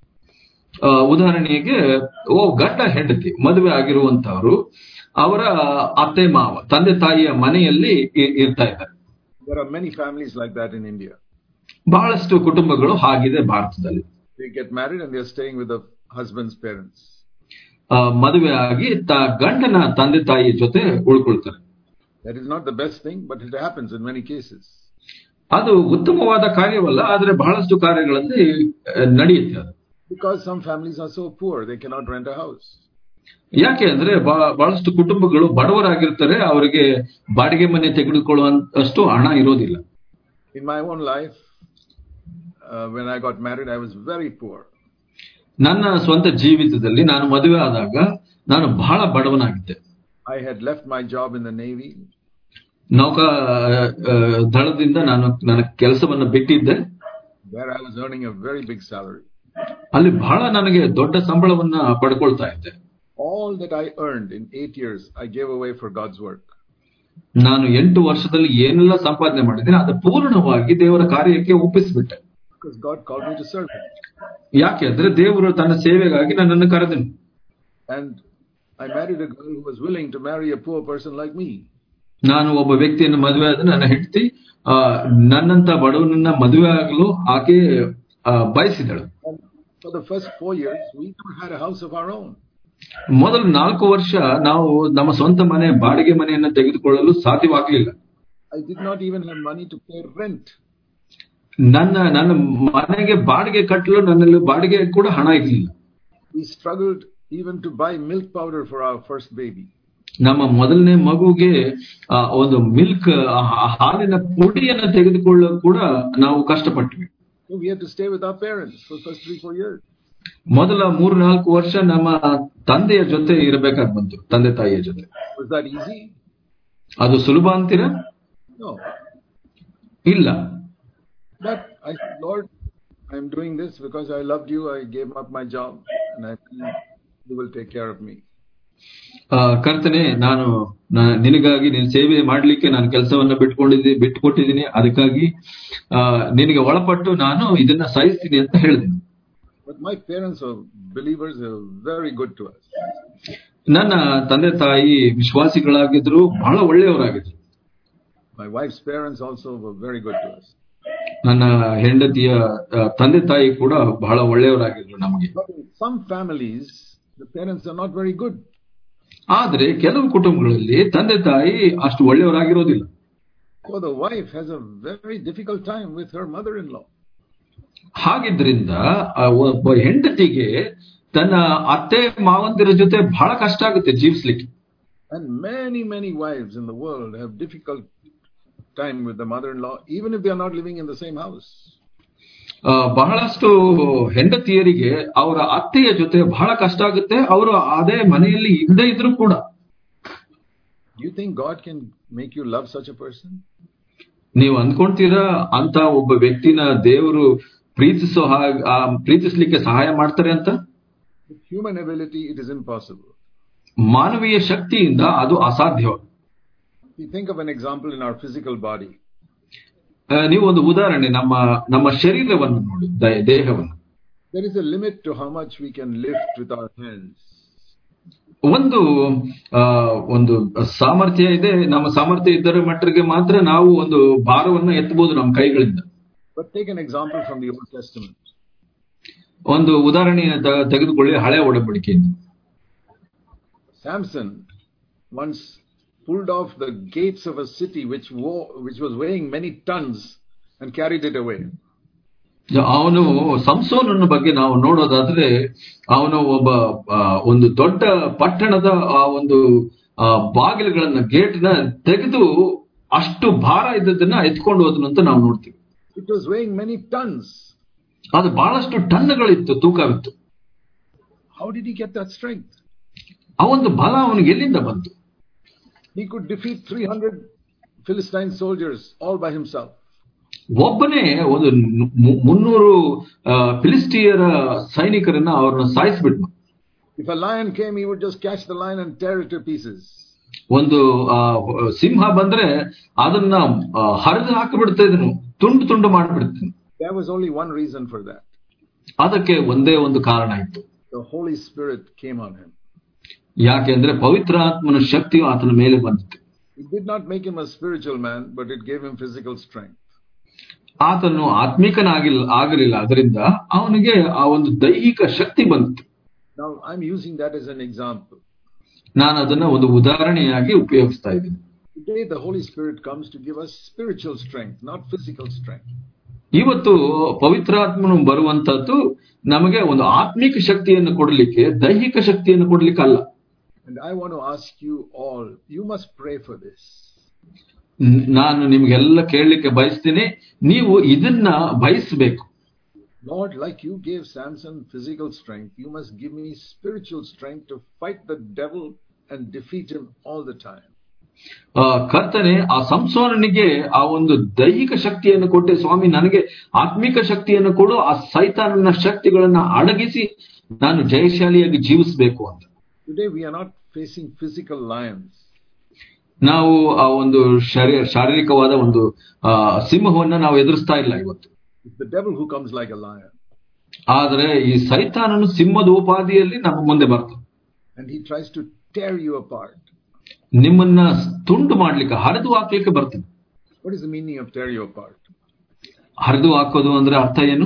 ಉದಾಹರಣೆಗೆ ಗಂಡ ಹೆಂಡತಿ ಮದುವೆ ಆಗಿರುವಂತವರು ಅವರ ಅತ್ತೆ ಮಾವ ತಂದೆ ತಾಯಿಯ ಮನೆಯಲ್ಲಿ ಇರ್ತಾ ಇದ್ದಾರೆ. There are many families like that in India. ಬಹಳಷ್ಟು ಕುಟುಂಬಗಳು ಹಾಗಿದೆ ಭಾರತದಲ್ಲಿ. They get married and they are staying with the husband's parents. ಮದುವೆ ಆಗಿ ಗಂಡನ ತಂದೆ ತಾಯಿಯ ಜೊತೆ ಉಳ್ಕೊಳ್ತಾರೆ. That is not the best thing, but it happens in many cases. ಅದು ಉತ್ತಮವಾದ ಕಾರ್ಯವಲ್ಲ, ಆದರೆ ಬಹಳಷ್ಟು ಕಾರ್ಯಗಳಲ್ಲಿ ನಡೆಯುತ್ತೆ ಅದು. Because some families are so poor, they cannot rent a house. ಯಾಕೆ ಅಂದ್ರೆ ಬಹಳಷ್ಟು ಕುಟುಂಬಗಳು ಬಡವರಾಗಿರ್ತಾರೆ, ಅವರಿಗೆ ಬಾಡಿಗೆ ಮನೆ ತೆಗೆದುಕೊಳ್ಳುವಂತಷ್ಟು ಹಣ ಇರೋದಿಲ್ಲ. In my own life, when I got married, I was very poor. ನನ್ನ ಸ್ವಂತ ಜೀವಿತದಲ್ಲಿ ನಾನು ಮದುವೆ ಆದಾಗ ನಾನು ಬಹಳ ಬಡವನಾಗಿದ್ದೆ. I had left my job in the Navy. ನೌಕಾ ದಳದಿಂದ ನಾನು ನನ್ನ ಕೆಲಸವನ್ನು ಬಿಟ್ಟಿದ್ದೆ. There I was earning a very big salary. ಅಲ್ಲಿ ಬಹಳ ನನಗೆ ದೊಡ್ಡ ಸಂಬಳವನ್ನ ಪಡ್ಕೊಳ್ತಾ ಇದ್ದೆ. All that I earned in 8 years, I gave away for God's work. ನಾನು 8 ವರ್ಷದಲ್ಲಿ ಏನೆಲ್ಲ ಸಂಪಾದನೆ ಮಾಡಿದ್ದೀನಿ ಅದು ಪೂರ್ಣವಾಗಿ ದೇವರ ಕಾರ್ಯಕ್ಕೆ ಒಪ್ಪಿಸಿಬಿಟ್ಟೆ. Because God called me to serve Him. ಯಾಕೆ ಅಂದ್ರೆ ದೇವರು ತನ್ನ ಸೇವೆಗಾಗಿ ನನ್ನನ್ನು ಕರೆದನು. And I married a girl who was willing to marry a poor person like me. ನಾನು ಒಬ್ಬ ವ್ಯಕ್ತಿಯನ್ನು ಮದುವೆ ಆದ ನನ್ನ ಹೆಂಡತಿ ನನ್ನಂತ ಬಡವನನ್ನ ಮದುವೆ ಆಗಲು ಆಕೆ ಬಯಸಿದಳು. For the first 4 years, we never had a house of our own. ಮೊದಲು 4 ವರ್ಷ ನಾವು ನಮ್ಮ ಸ್ವಂತ ಮನೆ ಬಾಡಿಗೆ ಮನೆಯನ್ನು ತೆಗೆದುಕೊಳ್ಳಲು ಸಾಧ್ಯವಾಗಲಿಲ್ಲ. I did not even have money to pay rent. ನನ್ನ ಮನೆಗೆ ಬಾಡಿಗೆ ಕಟ್ಟಲು ನನ್ನಲ್ಲಿ ಬಾಡಿಗೆ ಕೂಡ ಹಣ ಇರಲಿಲ್ಲ. We struggled even to buy milk powder for our first baby. ನಮ್ಮ ಮೊದಲನೇ ಮಗುಗೆ ಒಂದು ಮಿಲ್ಕ್ ಹಾಲಿನ ಪುಡಿಯನ್ನು ತೆಗೆದುಕೊಳ್ಳಲು ಕೂಡ ನಾವು ಕಷ್ಟಪಟ್ವಿ. So we had to stay with our parents for the first 3-4 years. ಮೊದಲ 3-4 ವರ್ಷ ನಮ್ಮ ತಂದೆಯ ಜೊತೆ ಇರಬೇಕಾಗಿ ಬಂತು, ತಂದೆ ತಾಯಿಯ ಜೊತೆ. Was that easy? ಅದು ಸುಲಭ ಅಂತೀರಾ? No. ಇಲ್ಲ. But I said, Lord, I am doing this because I loved you. I gave up my job and I think you will take care of me. ಕರ್ತನೆ, ನಾನು ನಿನಗಾಗಿ ನಿನ್ನ ಸೇವೆ ಮಾಡ್ಲಿಕ್ಕೆ ನಾನು ಕೆಲಸವನ್ನ ಬಿಟ್ಟುಕೊಟ್ಟಿದ್ದೀನಿ, ಅದಕ್ಕಾಗಿ ನಿನಗೆ ಒಳಪಟ್ಟು ನಾನು ಇದನ್ನ ಸಹಿಸ್ತೀನಿ ಅಂತ ಹೇಳಿದೆ. But my parents were believers, they were very good to us. ನನ್ನ ತಂದೆ ತಾಯಿ ವಿಶ್ವಾಸಿಗಳಾಗಿದ್ರು, ಬಹಳ ಒಳ್ಳೆಯವರಾಗಿದ್ರು. My wife's parents also were very good to us. ನನ್ನ ಹೆಂಡತಿಯ ತಂದೆ ತಾಯಿ ಕೂಡ ಬಹಳ ಒಳ್ಳೆಯವರಾಗಿದ್ರು ನಮಗೆ. But in some families, the parents are not very good. ಆದ್ರೆ ಕೆಲವು ಕುಟುಂಬಗಳಲ್ಲಿ ತಂದೆ ತಾಯಿ ಅಷ್ಟು ಒಳ್ಳೆಯವರಾಗಿರೋದಿಲ್ಲ. So the wife has a very difficult time with her mother-in-law. ಹಾಗಿದ್ರಿಂದ ಒಬ್ಬ ಹೆಂಡತಿಗೆ ತನ್ನ ಅತ್ತೆ ಮಾವಂದಿರ ಜೊತೆ ಬಹಳ ಕಷ್ಟ ಆಗುತ್ತೆ ಜೀವಿಸ್ಲಿಕ್ಕೆ. And many wives in the world have difficult time with the mother-in-law, even if they are not living in the same house. ಬಹಳಷ್ಟು ಹೆಂಡತಿಯರಿಗೆ ಅವರ ಅತ್ತೆಯ ಜೊತೆ ಬಹಳ ಕಷ್ಟ ಆಗುತ್ತೆ, ಅವರು ಅದೇ ಮನೆಯಲ್ಲಿ ಇಲ್ಲದೆ ಇದ್ರೂ ಕೂಡ. You think God can make you love such a person? ನೀವು ಅಂದ್ಕೊಂತೀರಾ ಅಂತ ಒಬ್ಬ ವ್ಯಕ್ತಿನ ದೇವರು ಪ್ರೀತಿಸ್ಲಿಕ್ಕೆ ಸಹಾಯ ಮಾಡ್ತಾರೆ ಅಂತ? With human ability, it is impossible. ಮಾನವೀಯ ಶಕ್ತಿಯಿಂದ ಅದು ಅಸಾಧ್ಯ. We think of an example in our physical body. ನೀವು ಒಂದು ಉದಾಹರಣೆ ನಮ್ಮ ಶರೀರವನ್ನು ನೋಡಿ, ದೇಹವನ್ನು. There is a limit to how much we can lift with our hands. ಒಂದು ಸಾಮರ್ಥ್ಯ ಇದೆ, ನಮ್ಮ ಸಾಮರ್ಥ್ಯ ಇದ್ದರ ಮಟ್ಟಿಗೆ ಮಾತ್ರ ನಾವು ಒಂದು ಭಾರವನ್ನು ಎತ್ತಬಹುದು ನಮ್ಮ ಕೈಗಳಿಂದ. But take an example from the Old Testament. ಒಂದು ಉದಾಹರಣೆಯನ್ನು ತೆಗೆದುಕೊಳ್ಳಿ ಹಳೆ ಒಡಂಬಡಿಕೆಯಿಂದ. Samson once pulled off the gates of a city which was weighing many tons and carried it away. ಅವನು ಸಂಸೋನನ ಬಗ್ಗೆ ನಾವು ನೋಡೋದಾದ್ರೆ, ಅವನು ಒಂದು ದೊಡ್ಡ ಪಟ್ಟಣದ ಒಂದು ಬಾಗಿಲುಗಳನ್ನ ಗೇಟ್ನ ತೆಗೆದು ಅಷ್ಟು ಭಾರ ಇದ್ದದನ್ನ ಎತ್ಕೊಂಡು ಹೋದನು ಅಂತ ನಾವು ನೋಡ್ತೀವಿ. It was weighing many tons. ಅದು ಬಹಳಷ್ಟು ಟನ್ಗಳಿತ್ತು, ತೂಕವಿತ್ತು. How did he get that strength? ಆ ಒಂದು ಬಲ ಅವನಿಗೆ ಎಲ್ಲಿಂದ ಬಂತು? He could defeat 300 Philistine soldiers all by himself. ಒಬ್ಬನೇ ಒಂದು 300 ಫಿಲಿಸ್ಟಿಯರ ಸೈನಿಕರನ್ನ ಅವ್ರನ್ನ ಸಾಯಿಸ್ಬಿಟ್ನು. If a lion came, he would just catch the lion and tear it to pieces. ಒಂದು ಸಿಂಹ ಬಂದ್ರೆ ಅದನ್ನ ಹರಿದು ಹಾಕಿಬಿಡ್ತಾ ಇದನು, ತುಂಡು ಮಾಡಿಬಿಡ್ತಾನೆ. There was only one reason for that. ಅದಕ್ಕೆ ಒಂದೇ ಒಂದು ಕಾರಣ ಇತ್ತು. The Holy Spirit came on him. ಯಾಕೆಂದ್ರೆ ಪವಿತ್ರಾತ್ಮನ ಶಕ್ತಿಯು ಆತನ ಮೇಲೆ ಬಂದಿತ್ತು. It did not make him a spiritual man, but it gave him physical strength. ಆತನು ಆಗಲಿಲ್ಲ, ಅದರಿಂದ ಅವನಿಗೆ ಆ ಒಂದು ದೈಹಿಕ ಶಕ್ತಿ ಬಂತು. Now I'm using that as an example. ನಾನು ಅದನ್ನ ಒಂದು ಉದಾಹರಣೆಯಾಗಿ ಉಪಯೋಗಿಸ್ತಾ ಇದ್ದೀನಿ. Today the Holy Spirit comes to give us spiritual strength, not physical strength. ಇವತ್ತು ಪವಿತ್ರಾತ್ಮನು ಬರುವಂತದ್ದು ನಮಗೆ ಒಂದು ಆತ್ಮಿಕ ಶಕ್ತಿಯನ್ನು ಕೊಡಲಿಕ್ಕೆ, ದೈಹಿಕ ಶಕ್ತಿಯನ್ನು ಕೊಡ್ಲಿಕ್ಕೆ ಅಲ್ಲ. And I want to ask you all, you must pray for this. ನಾನು ನಿಮ್ಗೆಲ್ಲ ಕೇಳಲಿಕ್ಕೆ ಬಯಸ್ತೀನಿ, ನೀವು ಇದನ್ನ ಬಯಸಬೇಕು. Lord, like you gave Samson physical strength, you must give me spiritual strength to fight the devil and defeat him all the time. ಕರ್ತನೆ, ಆ ಸಂಸೋನನಿಗೆ ಆ ಒಂದು ದೈಹಿಕ ಶಕ್ತಿಯನ್ನು ಕೊಟ್ಟೆ ಸ್ವಾಮಿ, ನನಗೆ ಆತ್ಮಿಕ ಶಕ್ತಿಯನ್ನು ಕೊಡು, ಆ ಸೈತಾನನ ಶಕ್ತಿಗಳನ್ನ ಅಡಗಿಸಿ ನಾನು ಜಯಶಾಲಿಯಾಗಿ ಜೀವಿಸಬೇಕು ಅಂತ. Today we are not facing physical lions. ನಾವು ಆ ಒಂದು ಶಾರೀರಿಕವಾದ ಒಂದು ಸಿಂಹವನ್ನ ನಾವು ಎದುರಿಸ್ತಾ ಇಲ್ಲ ಇವತ್ತು. It's the devil who comes like a lion. ಆದ್ರೆ ಈ ಸೈತಾನನು ಸಿಂಹದ ಉಪಾದಿಯಲ್ಲಿ ನಮ್ಮ ಮುಂದೆ ಬರ್ತಾನೆ. And he tries to tear you apart. ನಿಮ್ಮನ್ನ ತುಂಡು ಮಾಡ್ಲಿಕ್ಕೆ, ಹರಿದು ಹಾಕ್ಲಿಕ್ಕೆ ಬರ್ತಾನೆ. What is the meaning of tear you apart? ಹರಿದು ಹಾಕೋದು ಅಂದ್ರೆ ಅರ್ಥ ಏನು?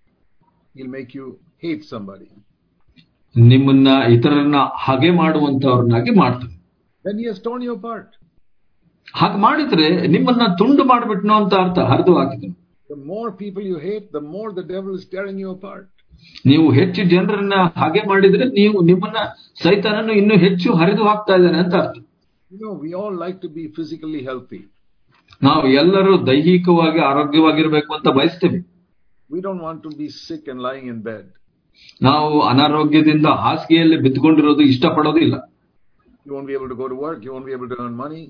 He'll make you hate somebody. ನಿಮ್ಮನ್ನ ಇತರರನ್ನ ಹಾಗೆ ಮಾಡುವಂತವ್ರನ್ನಾಗಿ ಮಾಡ್ತಾನೆ. Then he has torn you apart. ಹಾಗೆ ಮಾಡಿದ್ರೆ ನಿಮ್ಮನ್ನ ತುಂಡು ಮಾಡ್ಬಿಟ್ನೋ ಅಂತ ಅರ್ಥ, ಹರಿದು ಹಾಕಿದ್ರು. The more people you hate, the more the devil is tearing you apart. ನೀವು ಹೆಚ್ಚು ಜನರನ್ನ ಹಾಗೆ ಮಾಡಿದ್ರೆ ನಿಮ್ಮನ್ನ ಸೈತಾನನು ಇನ್ನೂ ಹೆಚ್ಚು ಹರಿದು ಹಾಕ್ತಾ ಇದ್ದಾನೆ ಅಂತ ಅರ್ಥ. You know, we all like to be physically healthy. ನಾವು ಎಲ್ಲರೂ ದೈಹಿಕವಾಗಿ ಆರೋಗ್ಯವಾಗಿರ್ಬೇಕು ಅಂತ ಬಯಸ್ತೇವೆ. We don't want to be sick and lying in bed. ನಾವು ಅನಾರೋಗ್ಯದಿಂದ ಹಾಸಿಗೆಯಲ್ಲಿ ಬಿದ್ದುಕೊಂಡಿರೋದು ಇಷ್ಟಪಡೋದಿಲ್ಲ. You won't be able to go to work. You won't be able to earn money.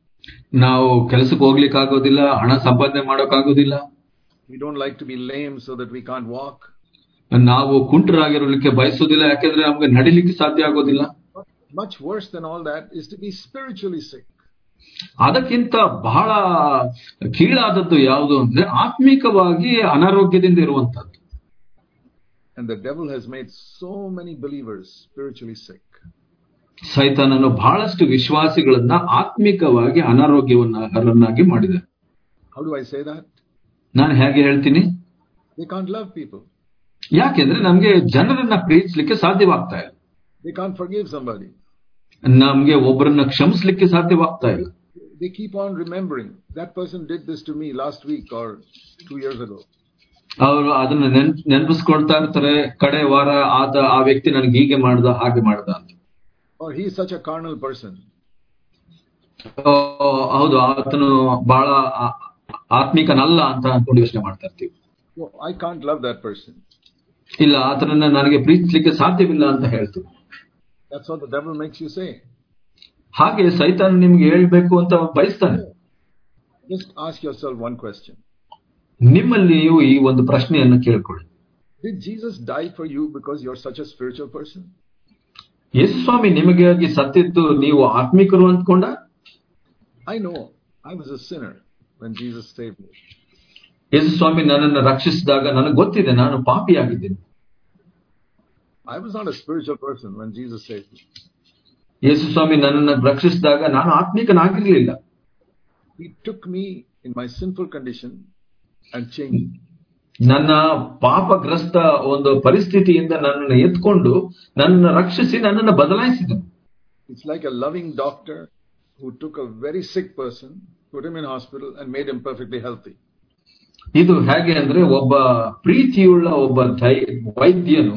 ನಾವು ಕೆಲಸಕ್ಕೆ ಹೋಗ್ಲಿಕ್ಕೆ ಆಗೋದಿಲ್ಲ, ಹಣ ಸಂಪಾದನೆ ಮಾಡೋಕ್ಕಾಗೋದಿಲ್ಲ. We don't like to be lame so that we can't walk. ನಾವು ಕುಂಟರಾಗಿರಲಿಕ್ಕೆ ಬಯಸೋದಿಲ್ಲ, ಯಾಕೆಂದ್ರೆ ನಮ್ಗೆ ನಡಿಲಿಕ್ಕೆ ಸಾಧ್ಯ ಆಗೋದಿಲ್ಲ. Much worse than all that is to be spiritually sick. ಅದಕ್ಕಿಂತ ಬಹಳ ಕೀಳಾದದ್ದು ಯಾವುದು ಅಂದ್ರೆ ಆತ್ಮಿಕವಾಗಿ ಅನಾರೋಗ್ಯದಿಂದ ಇರುವಂತದ್ದು. And the devil has made so many believers spiritually sick. ಸೈತಾನನು ಬಹಳಷ್ಟು ವಿಶ್ವಾಸಿಗಳನ್ನ ಆತ್ಮಿಕವಾಗಿ ಅನಾರೋಗ್ಯವನ್ನಾಗಿ ಮಾಡಿದೆ. How do I say that? ನಾನು ಹೇಗೆ ಹೇಳ್ತೀನಿ? They can't love people. ಯಾಕೆಂದ್ರೆ ನಮ್ಗೆ ಜನರನ್ನ ಪ್ರೀತಿಸಲಿಕ್ಕೆ ಸಾಧ್ಯವಾಗ್ತಾ ಇಲ್ಲ. They can't forgive somebody. ನಮ್ಗೆ ಒಬ್ಬರನ್ನ ಕ್ಷಮಿಸಲಿಕ್ಕೆ ಸಾಧ್ಯವಾಗ್ತಾ ಇಲ್ಲ. They keep on remembering that person did this to me last week or 2 years ago. ಅವರು ಅದನ್ನ ನೆನಪಿಸ್ಕೊಳ್ತಾ ಇರ್ತಾರೆ, ಕಡೆ ವಾರ ಆ ವ್ಯಕ್ತಿ ನನಗೆ ಹೀಗೆ ಮಾಡ್ದ ಹಾಗೆ ಮಾಡ್ದ ಅಂತ. Or he is such a carnal person. ಹೌದು, ಆತನು ಬಹಳ ಆತ್ಮಿಕನಲ್ಲ ಅಂತ ಅನ್ಕೊಂಡು ಯೋಚನೆ ಮಾಡ್ತಾ ಇರ್ತೀವಿ. No, I can't love that person. ಇಲ್ಲ, ಆತನನ್ನ ನನಗೆ ಪ್ರೀತಿಸಲಿಕ್ಕೆ ಸಾಧ್ಯವಿಲ್ಲ ಅಂತ ಹೇಳ್ತೀವಿ. That's what the devil makes you say. ಹಾಗೆ ಸೈತಾನ ನಿಮ್ಗೆ ಹೇಳ್ಬೇಕು ಅಂತ ಬಯಸ್ತಾನೆ. Just ask yourself one question. ನಿಮ್ಮಲ್ಲಿ ನೀವು ಈ ಒಂದು ಪ್ರಶ್ನೆಯನ್ನು ಕೇಳ್ಕೊಳ್ಳಿ. Did Jesus die for you because you're such a spiritual person? ಯೇಸು ಸ್ವಾಮಿ ನಿಮಗಾಗಿ ಸತ್ತಿದ್ದು ನೀವು ಆತ್ಮಿಕರು ಅಂದ್ಕೊಂಡ? I know I was a sinner when Jesus saved me. ಯೇಸು ಸ್ವಾಮಿ ನನ್ನನ್ನು ರಕ್ಷಿಸಿದಾಗ ನನಗೆ ಗೊತ್ತಿದೆ ನಾನು ಪಾಪಿಯಾಗಿದ್ದೇನೆ. I was not a spiritual person when Jesus saved me. ಯೇಸು ಸ್ವಾಮಿ ನನ್ನನ್ನು ರಕ್ಷಿಸಿದಾಗ ನಾನು ಆತ್ಮಿಕನಾಗಿರಲಿಲ್ಲ. He took me in my sinful condition and changed me. ನನ್ನ ಪಾಪಗ್ರಸ್ತ ಒಂದು ಪರಿಸ್ಥಿತಿಯಿಂದ ನನ್ನನ್ನು ಎತ್ಕೊಂಡು ನನ್ನನ್ನು ರಕ್ಷಿಸಿ ನನ್ನನ್ನು ಬದಲಾಯಿಸಿದನು. It's like a loving doctor who took a very sick person, put him in hospital and made him perfectly healthy. ಇದು ಹೇಗೆ ಅಂದ್ರೆ ಒಬ್ಬ ಪ್ರೀತಿಯುಳ್ಳ ಒಬ್ಬ ವೈದ್ಯನು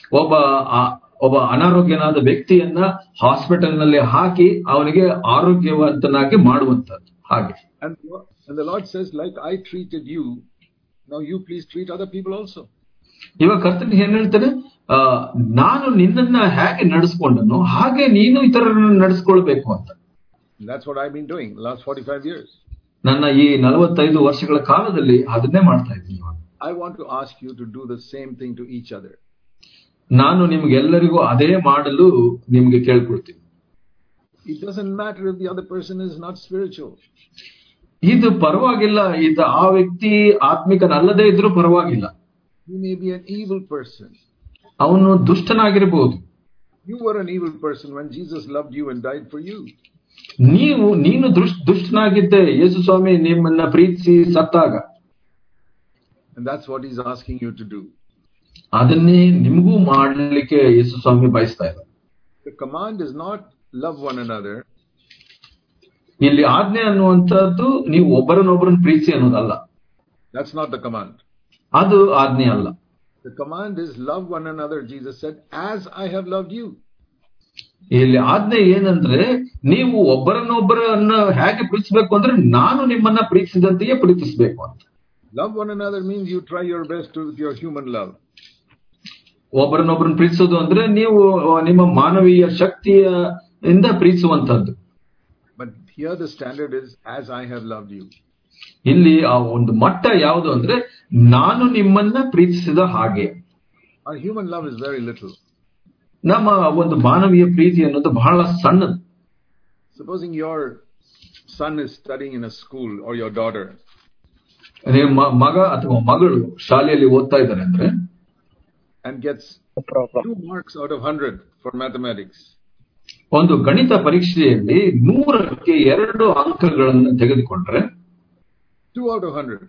ಒಬ್ಬ ಅನಾರೋಗ್ಯನಾದ ವ್ಯಕ್ತಿಯನ್ನ ಹಾಸ್ಪಿಟಲ್ ನಲ್ಲಿ ಹಾಕಿ ಅವನಿಗೆ ಆರೋಗ್ಯವಂತನಾಗಿ ಮಾಡುವಂತದ್ದು ಹಾಗೆ. And the Lord says, like I treated you, now you please treat other people also. ಇವಾಗ ಕರ್ತನು ಏನ್ ಹೇಳ್ತಾನೆ, ನಾನು ನಿನ್ನನ್ನ ಹೇಗೆ ನಡೆಸ್ಕೊಂಡನು ಹಾಗೆ ನೀನು ಇತರರನ್ನು ನಡೆಸ್ಕೊಳ್ಬೇಕು ಅಂತ. That's what I've been doing the last 45 years. ನನ್ನ ಈ 45 ವರ್ಷಗಳ ಕಾಲದಲ್ಲಿ ಅದನ್ನೇ ಮಾಡ್ತಾ ಇದ್ದೀನಿ. I want to ask you to do the same thing to each other. ನಾನು ನಿಮ್ಗೆಲ್ಲರಿಗೂ ಅದೇ ಮಾಡಲು ನಿಮ್ಗೆ ಕೇಳ್ಕೊಳ್ತೀನಿ. It doesn't matter if the other person is not spiritual. ಇದು ಪರವಾಗಿಲ್ಲ, ಆ ವ್ಯಕ್ತಿ ಆತ್ಮಿಕನಲ್ಲದೇ ಇದ್ರೂ ಪರವಾಗಿಲ್ಲ. He may be an evil person. ಅವನು ದುಷ್ಟನಾಗಿರಬಹುದು. You were an evil person when Jesus loved you and died for you. ನೀನು ದುಷ್ಟನಾಗಿದ್ದೆ, ಯೇಸು ಸ್ವಾಮಿ ನಿಮ್ಮನ್ನ ಪ್ರೀತಿಸಿ ಸತ್ತಾಗ. And that's what he's asking you to do. ಅದನ್ನೇ ನಿಮಗೂ ಮಾಡಲಿಕ್ಕೆ ಯೇಸು ಸ್ವಾಮಿ ಬಯಸ್ತಾ ಇದ್ದಾರೆ. The command is not love one another. ಇಲ್ಲಿ ಆಜ್ಞೆ ಅನ್ನುವಂಥದ್ದು ನೀವು ಒಬ್ಬರನ್ನೊಬ್ಬರನ್ನು ಪ್ರೀತಿಸಿ ಅನ್ನೋದಲ್ಲ. That's not the command. ಅದು ಆಜ್ಞೆ ಅಲ್ಲ. The command is love one another, Jesus said, as I have loved you. ಇಲ್ಲಿ ಆಜ್ಞೆ ಏನಂದ್ರೆ ನೀವು ಒಬ್ಬರನ್ನೊಬ್ಬರನ್ನ ಹೇಗೆ ಪ್ರೀತಿಸಬೇಕು ಅಂದ್ರೆ ನಾನು ನಿಮ್ಮನ್ನ ಪ್ರೀತಿಸಿದಂತೆಯೇ ಪ್ರೀತಿಸಬೇಕು ಅಂತ. Love one another means you try your best with your human love. ಒಬ್ಬರನ್ನೊಬ್ಬರನ್ನ ಪ್ರೀತಿಸೋದು ಅಂದ್ರೆ ನೀವು ನಿಮ್ಮ ಮಾನವೀಯ ಶಕ್ತಿಯಿಂದ ಪ್ರೀತಿಸುವಂತದ್ದು. But here the standard is as I have loved you. ಇಲ್ಲಿ ಆ ಒಂದು ಮಟ್ಟ ಯಾವುದು ಅಂದ್ರೆ ನಾನು ನಿಮ್ಮನ್ನ ಪ್ರೀತಿಸಿದ ಹಾಗೆ. Our human love is very little. ನಮ್ಮ ಒಂದು ಮಾನವೀಯ ಪ್ರೀತಿ ಅನ್ನೋದು ಬಹಳ ಸಣ್ಣದು. Supposing your son is studying in a school or your daughter. ನಿಮ್ಮ ಮಗ ಅಥವಾ ಮಗಳು ಶಾಲೆಯಲ್ಲಿ ಓದ್ತಾ ಇದ್ದಾರೆ ಅಂದ್ರೆ and gets 2 marks out of 100 for mathematics. ಒಂದು ಗಣಿತ ಪರೀಕ್ಷೆಯಲ್ಲಿ 100ಕ್ಕೆ 2 ಅಂಕಗಳನ್ನು ತೆಗೆದುಕೊಂಡ್ರೆ 2 out of 100.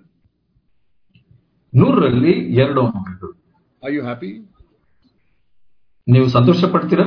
100ರಲ್ಲಿ 2 ಅಂಕಗಳು. Are you happy? ನೀವು ಸಂತೋಷ ಪಡ್ತೀರಾ?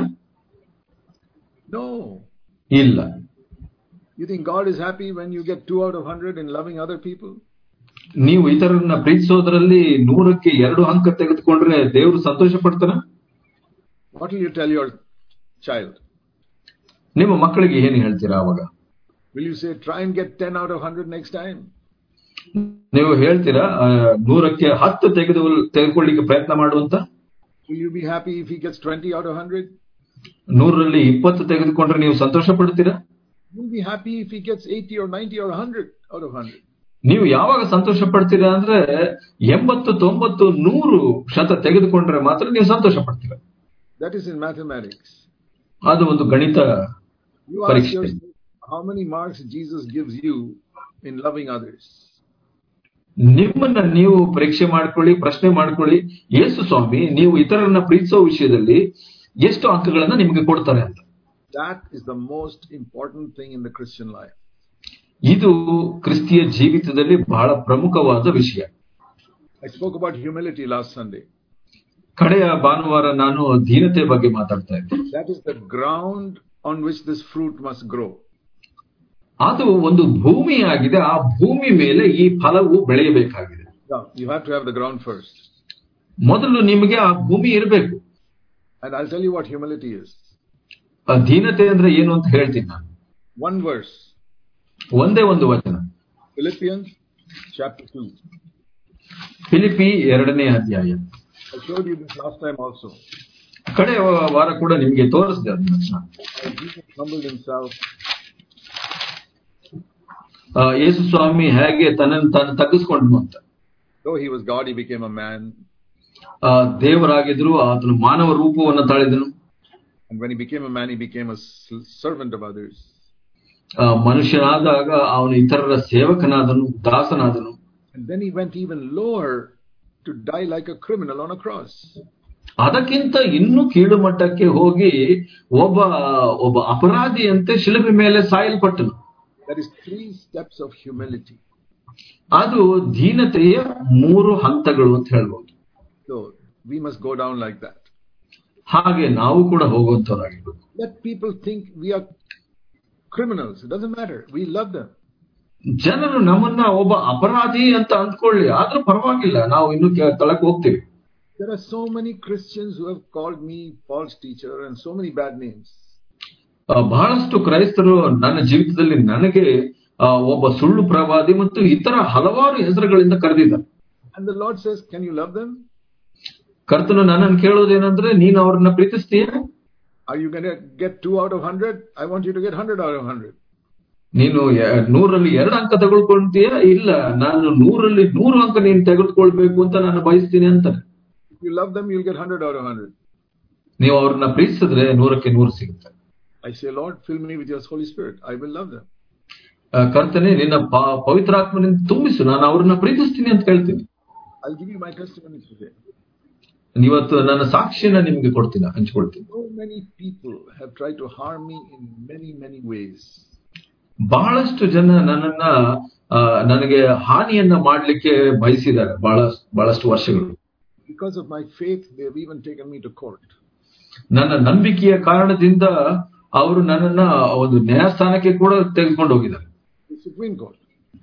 No. ಇಲ್ಲ. You think God is happy when you get 2 out of 100 in loving other people? ನೀವು ಇತರರನ್ನ ಪ್ರೀತಿಸೋದ್ರಲ್ಲಿ 100ಕ್ಕೆ 2 ಅಂಕ ತೆಗೆದುಕೊಂಡ್ರೆ ದೇವರು ಸಂತೋಷ ಪಡ್ತಾರ? What will you tell your child? ನಿಮ್ಮ ಮಕ್ಕಳಿಗೆ ಏನು ಹೇಳ್ತೀರಾ ಅವಾಗ? Will you say try and get 10 out of 100 next time? ನೀವು ಹೇಳ್ತೀರಾ 100ಕ್ಕೆ 10 ತೆಗೆದುಕೊಳ್ಳಿಕ್ಕೆ ಪ್ರಯತ್ನ ಮಾಡುವಂತ? Will you be happy if he gets 20 out of 100? 100ರಲ್ಲಿ 20 ತೆಗೆದುಕೊಂಡ್ರೆ ನೀವು ಸಂತೋಷ ಪಡ್ತೀರಾ? You will be happy if he gets 80 or 90 or 100 out of 100. ನೀವು ಯಾವಾಗ ಸಂತೋಷ ಪಡ್ತೀರಾ ಅಂದ್ರೆ 80, 90, 100% ತೆಗೆದುಕೊಂಡ್ರೆ ಮಾತ್ರ ನೀವು ಸಂತೋಷ ಪಡ್ತೀರಾ. That is in mathematics. ಅದು ಒಂದು ಗಣಿತ ಪರೀಕ್ಷೆ. How many marks Jesus gives you in loving others? ನಿಮ್ಮನ್ನ ನೀವು ಪರೀಕ್ಷೆ ಮಾಡ್ಕೊಳ್ಳಿ, ಪ್ರಶ್ನೆ ಮಾಡ್ಕೊಳ್ಳಿ, ಯೇಸು ಸ್ವಾಮಿ ನೀವು ಇತರರನ್ನ ಪ್ರೀತಿಸೋ ವಿಷಯದಲ್ಲಿ ಎಷ್ಟು ಅಂಕಗಳನ್ನ ನಿಮಗೆ ಕೊಡ್ತಾರೆ ಅಂತ. That is the most important thing in the Christian life. ಇದು ಕ್ರಿಸ್ತಿಯ ಜೀವಿತದಲ್ಲಿ ಬಹಳ ಪ್ರಮುಖವಾದ ವಿಷಯ. I spoke about humility last Sunday. ಕಡೆಯ ಭಾನುವಾರ ನಾನು ದೀನತೆ ಬಗ್ಗೆ ಮಾತಾಡ್ತಾ ಇದ್ದೆ. That is the ground on which this fruit must grow. ಅದು ಒಂದು ಭೂಮಿಯಾಗಿದೆ, ಆ ಭೂಮಿ ಮೇಲೆ ಈ ಫಲವು ಬೆಳೆಯಬೇಕಾಗಿದೆ. You have to have the ground first. ಮೊದಲು ನಿಮಗೆ ಆ ಭೂಮಿ ಇರಬೇಕು. And I'll tell you what humility is. ದೀನತೆ ಅಂದ್ರೆ ಏನು ಅಂತ ಹೇಳ್ತೀನಿ ನಾನು. One verse. ಒಂದೇ ಒಂದು ವಚನ. Philippians chapter 2. ಫಿಲಿಪಿ 2ನೇ ಅಧ್ಯಾಯ. I showed you this last time also. ಕಡೆಯ ವಾರ ಕೂಡ ನಿಮಗೆ ತೋರಿಸಿದೆ ಅದನ್ನ. Jesus humbled himself. ಯೇಸು ಸ್ವಾಮಿ ಹೇಗೆ ತನ್ನನ್ನು ತಾನು ತಗ್ಗಿಸಿಕೊಂಡ್ನು ಅಂತ. Though he was God, he became a man. ದೇವರಾಗಿದ್ರು, ಆತನು ಮಾನವ ರೂಪವನ್ನು ತಾಳಿದನು. And when he became a man, he became a servant of others. ಮನುಷ್ಯನಾದಾಗ ಅವನು ಇತರರ ಸೇವಕನಾದನು, ದಾಸನಾದನು. And then he went even lower to die like a criminal on a cross. ಅದಕ್ಕಿಂತ ಇನ್ನೂ ಕೀಳು ಮಟ್ಟಕ್ಕೆ ಹೋಗಿ ಒಬ್ಬ ಅಪರಾಧಿಯಂತೆ ಶಿಲುಬೆ ಮೇಲೆ ಸಾಯಲ್ಪಟ್ಟನು. That is 3 steps of humility. ಅದು ದೀನತೆಯ 3 ಹಂತಗಳು ಅಂತ ಹೇಳ್ಬೋದು. So we must go down like that. ಹಾಗೆ ನಾವು ಕೂಡ ಹೋಗುವಂತವರಾಗಿರ್ಬೇಕು. Let people think we are criminals. It doesn't matter. We love them. ಜನರು ನಮ್ಮನ್ನ ಒಬ್ಬ ಅಪರಾಧಿ ಅಂತ ಅಂದ್ಕೊಳ್ಳಿ, ಆದ್ರೂ ಪರವಾಗಿಲ್ಲ, ನಾವು ಇನ್ನು ತಳಕ್ಕೆ ಹೋಗ್ತೀವಿ. There are so many Christians who have called me false teacher and so many bad names. ಬಹಳಷ್ಟು ಕ್ರೈಸ್ತರು ನನ್ನ ಜೀವಿತದಲ್ಲಿ ನನಗೆ ಒಬ್ಬ ಸುಳ್ಳು ಪ್ರವಾದಿ ಮತ್ತು ಇತರ ಹಲವಾರು ಹೆಸರುಗಳಿಂದ ಕರೆದಿದ್ದಾರೆ. And the Lord says, can you love them? ಕರ್ತನು ನನ್ನನ್ನು ಕೇಳೋದೇನಂದ್ರೆ, ನೀನು ಅವ್ರನ್ನ ಪ್ರೀತಿಸ್ತೀಯ? Are you going to get 2 out of 100? I want you to get 100 out of 100. ನೀನು 100ರಲ್ಲಿ 2 ಅಂಕ ತೆಗೆದುಕೊಳ್ತೀಯ? ಇಲ್ಲ, ನಾನು 100ರಲ್ಲಿ 100 ಅಂಕ ನೀನು ತೆಗೆದುಕೊಳ್ಬೇಕು ಅಂತ ನಾನು ಬಯಸ್ತೀನಿ ಅಂತಾನೆ. If you love them, you'll get 100 out of 100. ನೀವು ಅವ್ರನ್ನ ಪ್ರೀತಿಸಿದ್ರೆ 100ಕ್ಕೆ 100 ಸಿಗುತ್ತೆ. I say, Lord, fill me with your Holy Spirit. I will love them. ಕರ್ತನೆ, ನಿನ್ನ ಪವಿತ್ರಾತ್ಮನಿಂದ ತುಂಬಿಸು, ನಾನು ಅವ್ರನ್ನ ಪ್ರೀತಿಸ್ತೀನಿ ಅಂತ ಹೇಳ್ತೀನಿ. I'll give you my testimony today. ಇವತ್ತು ನನ್ನ ಸಾಕ್ಷಿಯನ್ನ ನಿಮಗೆ ಕೊಡ್ತೀನಿ, ಹಂಚಿಕೊಳ್ತೀನಿ. So many people have tried to harm me in many, many ways. ಬಹಳಷ್ಟು ಜನ ನನಗೆ ಹಾನಿಯನ್ನ ಮಾಡಲಿಕ್ಕೆ ಬಯಸಿದ್ದಾರೆ ಬಹಳಷ್ಟು ವರ್ಷಗಳು. Because of my faith, they have even taken me to court. ನನ್ನ ನಂಬಿಕೆಯ ಕಾರಣದಿಂದ ಅವರು ನನ್ನನ್ನ ಒಂದು ನ್ಯಾಯಸ್ಥಾನಕ್ಕೆ ಕೂಡ ತೆಗೆದುಕೊಂಡು ಹೋಗಿದ್ದಾರೆ. Supreme Court.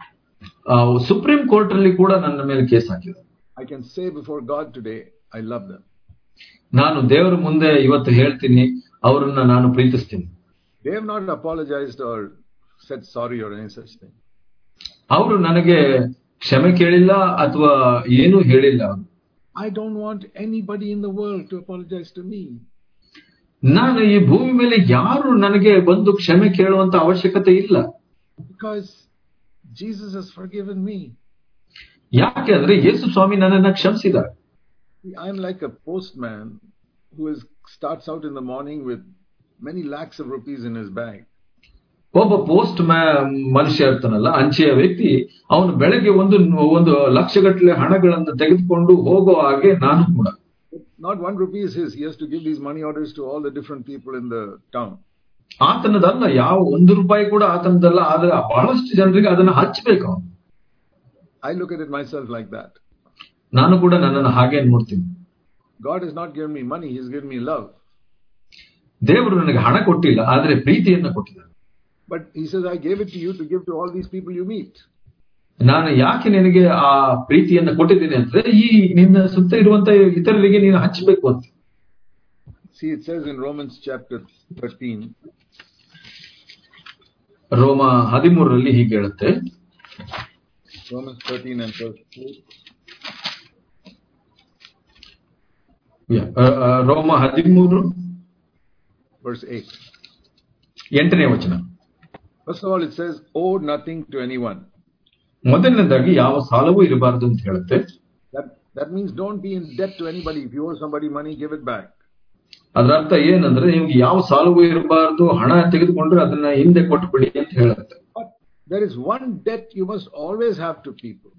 ಸುಪ್ರೀಂ ಕೋರ್ಟ್ ಅಲ್ಲಿ ಕೂಡ ನನ್ನ ಮೇಲೆ ಕೇಸ್ ಹಾಕಿದ್ದಾರೆ. I can say before God today, I love them. ನಾನು ದೇವರ ಮುಂದೆ ಇವತ್ತು ಹೇಳ್ತೀನಿ, ಅವರನ್ನ ನಾನು ಪ್ರೀತಿಸ್ತೀನಿ. They have not apologized or said sorry or any such thing. ಅವರು ನನಗೆ ಕ್ಷಮೆ ಕೇಳಿಲ್ಲ ಅಥವಾ ಏನು ಹೇಳಿಲ್ಲ. I don't want anybody in the world to apologize to me. ನಾನು ಈ ಭೂಮಿ ಮೇಲೆ ಯಾರು ನನಗೆ ಬಂದು ಕ್ಷಮೆ ಕೇಳುವಂತ ಅವಶ್ಯಕತೆ ಇಲ್ಲ. Because Jesus has forgiven me. ಯಾಕೆ ಅಂದ್ರೆ ಯೇಸು ಸ್ವಾಮಿ ನನ್ನನ್ನ ಕ್ಷಮಿಸಿದ್ದಾರೆ. I am like a postman who starts out in the morning with many lakhs of rupees in his bag. ಒಬ್ಬ ಪೋಸ್ಟ್ ಮನುಷ್ಯ ಇರ್ತಾನಲ್ಲ, ಅಂಚೆಯ ವ್ಯಕ್ತಿ, ಅವನು ಬೆಳಗ್ಗೆ ಒಂದು ಲಕ್ಷಗಟ್ಟಲೆ ಹಣಗಳನ್ನು ತೆಗೆದುಕೊಂಡು ಹೋಗೋ ಹಾಗೆ ನಾನು ಕೂಡ. Not 1 rupee is his. He has to give these money orders to all the different people in the town. ಆತನದಲ್ಲ, ಯಾವ 1 ರೂಪಾಯಿ ಕೂಡ ಆತನದಲ್ಲ, ಆದ್ರೆ ಬಹಳಷ್ಟು ಜನರಿಗೆ ಅದನ್ನ ಹಂಚಬೇಕು ಅವನು. I look at it myself like that. ನಾನು ಕೂಡ ನನ್ನನ್ನು ಹಾಗೆ ನೋಡ್ತೀನಿ. God has not given me money, he has given me love. ದೇವರು ನನಗೆ ಹಣ ಕೊಟ್ಟಿಲ್ಲ, ಆದ್ರೆ ಪ್ರೀತಿಯನ್ನ ಕೊಟ್ಟಿದ್ದಾನೆ. But he says, I gave it to you to give to all these people you meet. ನಾನು ಯಾಕೆ ನಿನಗೆ ಆ ಪ್ರೀತಿಯನ್ನ ಕೊಟ್ಟಿದ್ದೇನೆ ಅಂದ್ರೆ ಈ ನಿನ್ನ ಸುತ್ತ ಇರುವಂತ ಇತರರಿಗೆ ನೀನು ಹಂಚಬೇಕು ಅಂತ. See, it says in Romans chapter 13. ರೋಮ 13 ಹೀಗೆ ಹೇಳುತ್ತೆ. Romans 13 and verse 8. ರೋಮ 13 verse 8. 8ನೇ ವಚನ. First of all, it says, owe nothing to anyone. ಮೊದಲನೇದಾಗಿ ಯಾವ ಸಾಲವೂ ಇರಬಾರದು ಅಂತ ಹೇಳುತ್ತೆ. That means don't be in debt to anybody. If you owe somebody money, give it back. ಅದರ ಅರ್ಥ ಏನಂದ್ರೆ ನಿಮ್ಗೆ ಯಾವ ಸಾಲವೂ ಇರಬಾರದು, ಹಣ ತೆಗೆದುಕೊಂಡ್ರೆ ಅದನ್ನ ಹಿಂದೆ ಕೊಟ್ಟುಬಿಡಿ ಅಂತ ಹೇಳುತ್ತೆ. But there is one debt you must always have to people.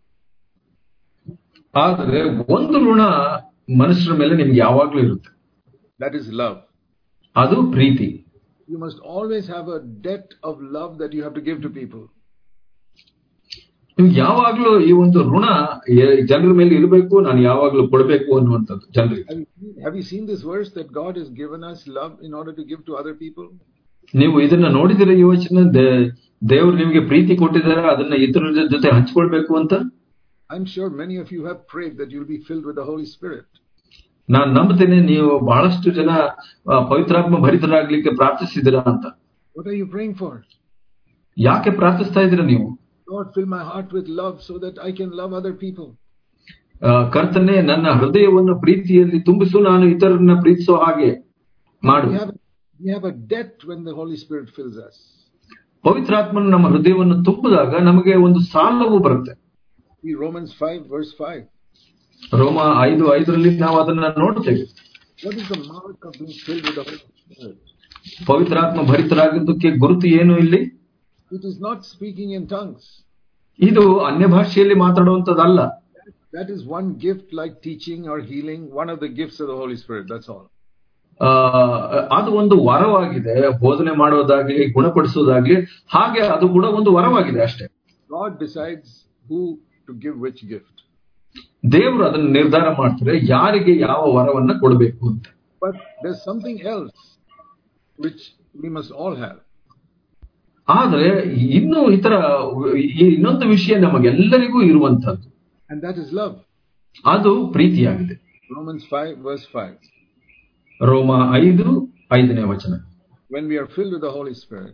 ಆದ್ರೆ ಒಂದು ಋಣ ಮನುಷ್ಯರ ಮೇಲೆ ನಿಮ್ಗೆ ಯಾವಾಗ್ಲೂ ಇರುತ್ತೆ. That is love. ಅದು ಪ್ರೀತಿ. You must always have a debt of love that you have to give to people. ನಿಮ್ಗೆ ಯಾವಾಗ್ಲೂ ಈ ಒಂದು ಋಣ ಜನರ ಮೇಲೆ ಇರಬೇಕು, ನಾನು ಯಾವಾಗ್ಲೂ ಕೊಡಬೇಕು ಅನ್ನುವಂಥದ್ದು ಜನರಿಗೆ. Have you seen this verse that God has given us love in order to give to other people? ನೀವು ಇದನ್ನ ನೋಡಿದಿರ ಈ ವಚನ, ದೇವರು ನಿಮಗೆ ಪ್ರೀತಿ ಕೊಟ್ಟಿದ್ದಾರೆ ಅದನ್ನ ಇತರರ ಜೊತೆ ಹಂಚಿಕೊಳ್ಬೇಕು ಅಂತ. I'm sure many of you have prayed that you'll be filled with the Holy Spirit. ನಾನು ನಂಬುತ್ತೇನೆ ನೀವು ಬಹಳಷ್ಟು ಜನ ಪವಿತ್ರಾತ್ಮ ಭರಿತರಾಗ್ಲಿಕ್ಕೆ ಪ್ರಾರ್ಥಿಸಿದಿರಾ ಅಂತ. What are you praying for? ಯಾಕೆ ಪ್ರಾರ್ಥಿಸ್ತಾ ಇದ್ದೀರಾ ನೀವು? Lord, fill my heart with love so that I can love other people. ಕರ್ತನೇ, ನನ್ನ ಹೃದಯವನ್ನು ಪ್ರೀತಿಯಲ್ಲಿ ತುಂಬಿಸು, ನಾನು ಇತರರನ್ನ ಪ್ರೀತಿಸೋ ಹಾಗೆ ಮಾಡು. We have a debt when the Holy Spirit fills us. ಪವಿತ್ರಾತ್ಮನು ನಮ್ಮ ಹೃದಯವನ್ನು ತುಂಬಿದಾಗ ನಮಗೆ ಒಂದು ಸಾಲವು ಬರುತ್ತೆ. Romans 5 verse 5. ರೋಮ 5:5 ನಾವು ಅದನ್ನ ನೋಡ್ತೇವೆ. What is the mark of being filled with the Holy Spirit? ಪವಿತ್ರಾತ್ಮ ಭರಿತರಾಗಿದ್ದಕ್ಕೆ ಗುರುತು ಏನು ಇಲ್ಲಿ? It is not speaking in tongues. ಇದು ಅನ್ಯ ಭಾಷೆಯಲ್ಲಿ ಮಾತಾಡುವಂತದಲ್ಲ. That is one gift like teaching or healing, one of the gifts of the Holy Spirit, that's all. ಅದು ಒಂದು ವರವಾಗಿದೆ, ಬೋಧನೆ ಮಾಡೋದಾಗ್ಲಿ ಗುಣಪಡಿಸೋದಾಗ್ಲಿ, ಹಾಗೆ ಅದು ಕೂಡ ಒಂದು ವರವಾಗಿದೆ ಅಷ್ಟೇ. God decides who to give which gift. ದೇವರು ಅದನ್ನು ನಿರ್ಧಾರ ಮಾಡ್ತಾರೆ ಯಾರಿಗೆ ಯಾವ ವರವನ್ನ ಕೊಡಬೇಕು ಅಂತ. But there's something else which we must all have. ಆದ್ರೆ ಇನ್ನೂ ಇನ್ನೊಂದು ವಿಷಯ ನಮಗೆಲ್ಲರಿಗೂ ಇರುವಂತದ್ದು. And that is love. ಅದು ಪ್ರೀತಿಯಾಗಿದೆ. Romans 5 verse 5. ರೋಮ 5:5ನೇ ವಚನ. When we are filled with the Holy Spirit,